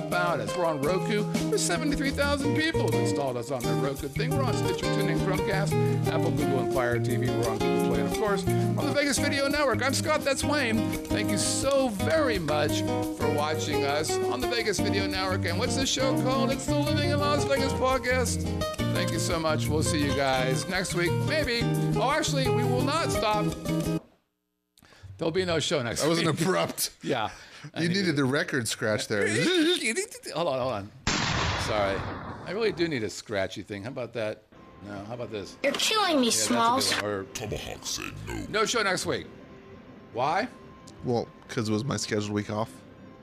Speaker 1: about us. We're on Roku. There's seventy-three thousand people have installed us on their Roku thing. We're on Stitcher, TuneIn, Chromecast, Apple, Google, and Fire T V. We're on Google Play, and of course, on the Vegas Video Network. I'm Scott, that's Wayne. Thank you so very much for watching us on the Vegas Video Network. And what's this show called? It's the Living in Las Vegas podcast. Thank you so much. We'll see you guys next week. Maybe. Oh, actually, we will not stop. There'll be no show next
Speaker 4: That was
Speaker 1: week.
Speaker 4: an abrupt.
Speaker 1: Yeah. I
Speaker 4: You
Speaker 1: need
Speaker 4: needed the record scratch there.
Speaker 1: hold on, hold on. Sorry. I really do need a scratchy thing. How about that? No, how about this?
Speaker 7: You're killing me,
Speaker 1: Yeah,
Speaker 7: Smalls.
Speaker 1: that's a good one. Or
Speaker 8: Tomahawk said no.
Speaker 1: no show next week. Why?
Speaker 4: Well, because it was my scheduled week off.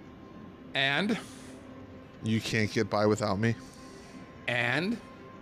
Speaker 1: And,
Speaker 4: You can't get by without me.
Speaker 1: and,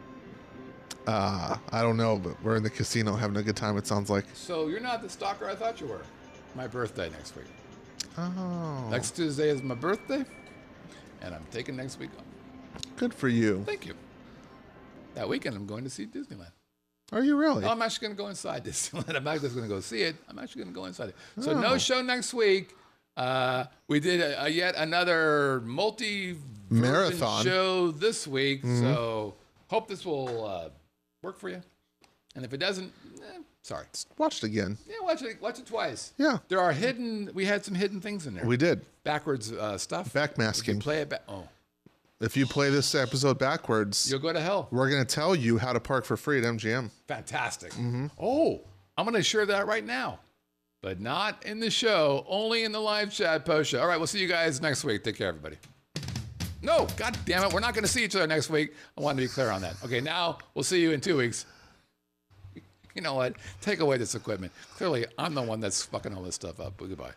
Speaker 4: Uh, I don't know, but we're in the casino having a good time, it sounds like.
Speaker 1: so you're not the stalker I thought you were. My birthday next week.
Speaker 4: Oh,
Speaker 1: Next Tuesday is my birthday, and I'm taking next week off.
Speaker 4: good for you.
Speaker 1: Thank you. That weekend, I'm going to see Disneyland.
Speaker 4: Are you really?
Speaker 1: Oh, I'm actually going to go inside Disneyland. I'm not just going to go see it. I'm actually going to go inside it. So
Speaker 4: Oh.
Speaker 1: no show next week. Uh, we did a, a yet another multi
Speaker 4: Marathon.
Speaker 1: show this week. So hope this will uh, work for you. And if it doesn't, eh, sorry.
Speaker 4: Watched again.
Speaker 1: Yeah, watch it. Watch it twice.
Speaker 4: Yeah,
Speaker 1: There are hidden. We had some hidden things in there.
Speaker 4: we did.
Speaker 1: Backwards uh, stuff.
Speaker 4: Backmasking.
Speaker 1: If you play it back. Oh,
Speaker 4: If you play this episode backwards,
Speaker 1: you'll go to hell.
Speaker 4: we're going to tell you how to park for free at M G M.
Speaker 1: Fantastic. Oh, I'm going to share that right now, but not in the show, only in the live chat post show. All right, we'll see you guys next week. Take care, everybody. No, God damn it. We're not going to see each other next week. I wanted to be clear on that. Okay, now we'll see you in two weeks. You know what? Take away this equipment. Clearly, I'm the one that's fucking all this stuff up. Goodbye.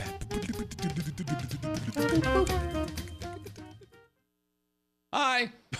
Speaker 1: Hi.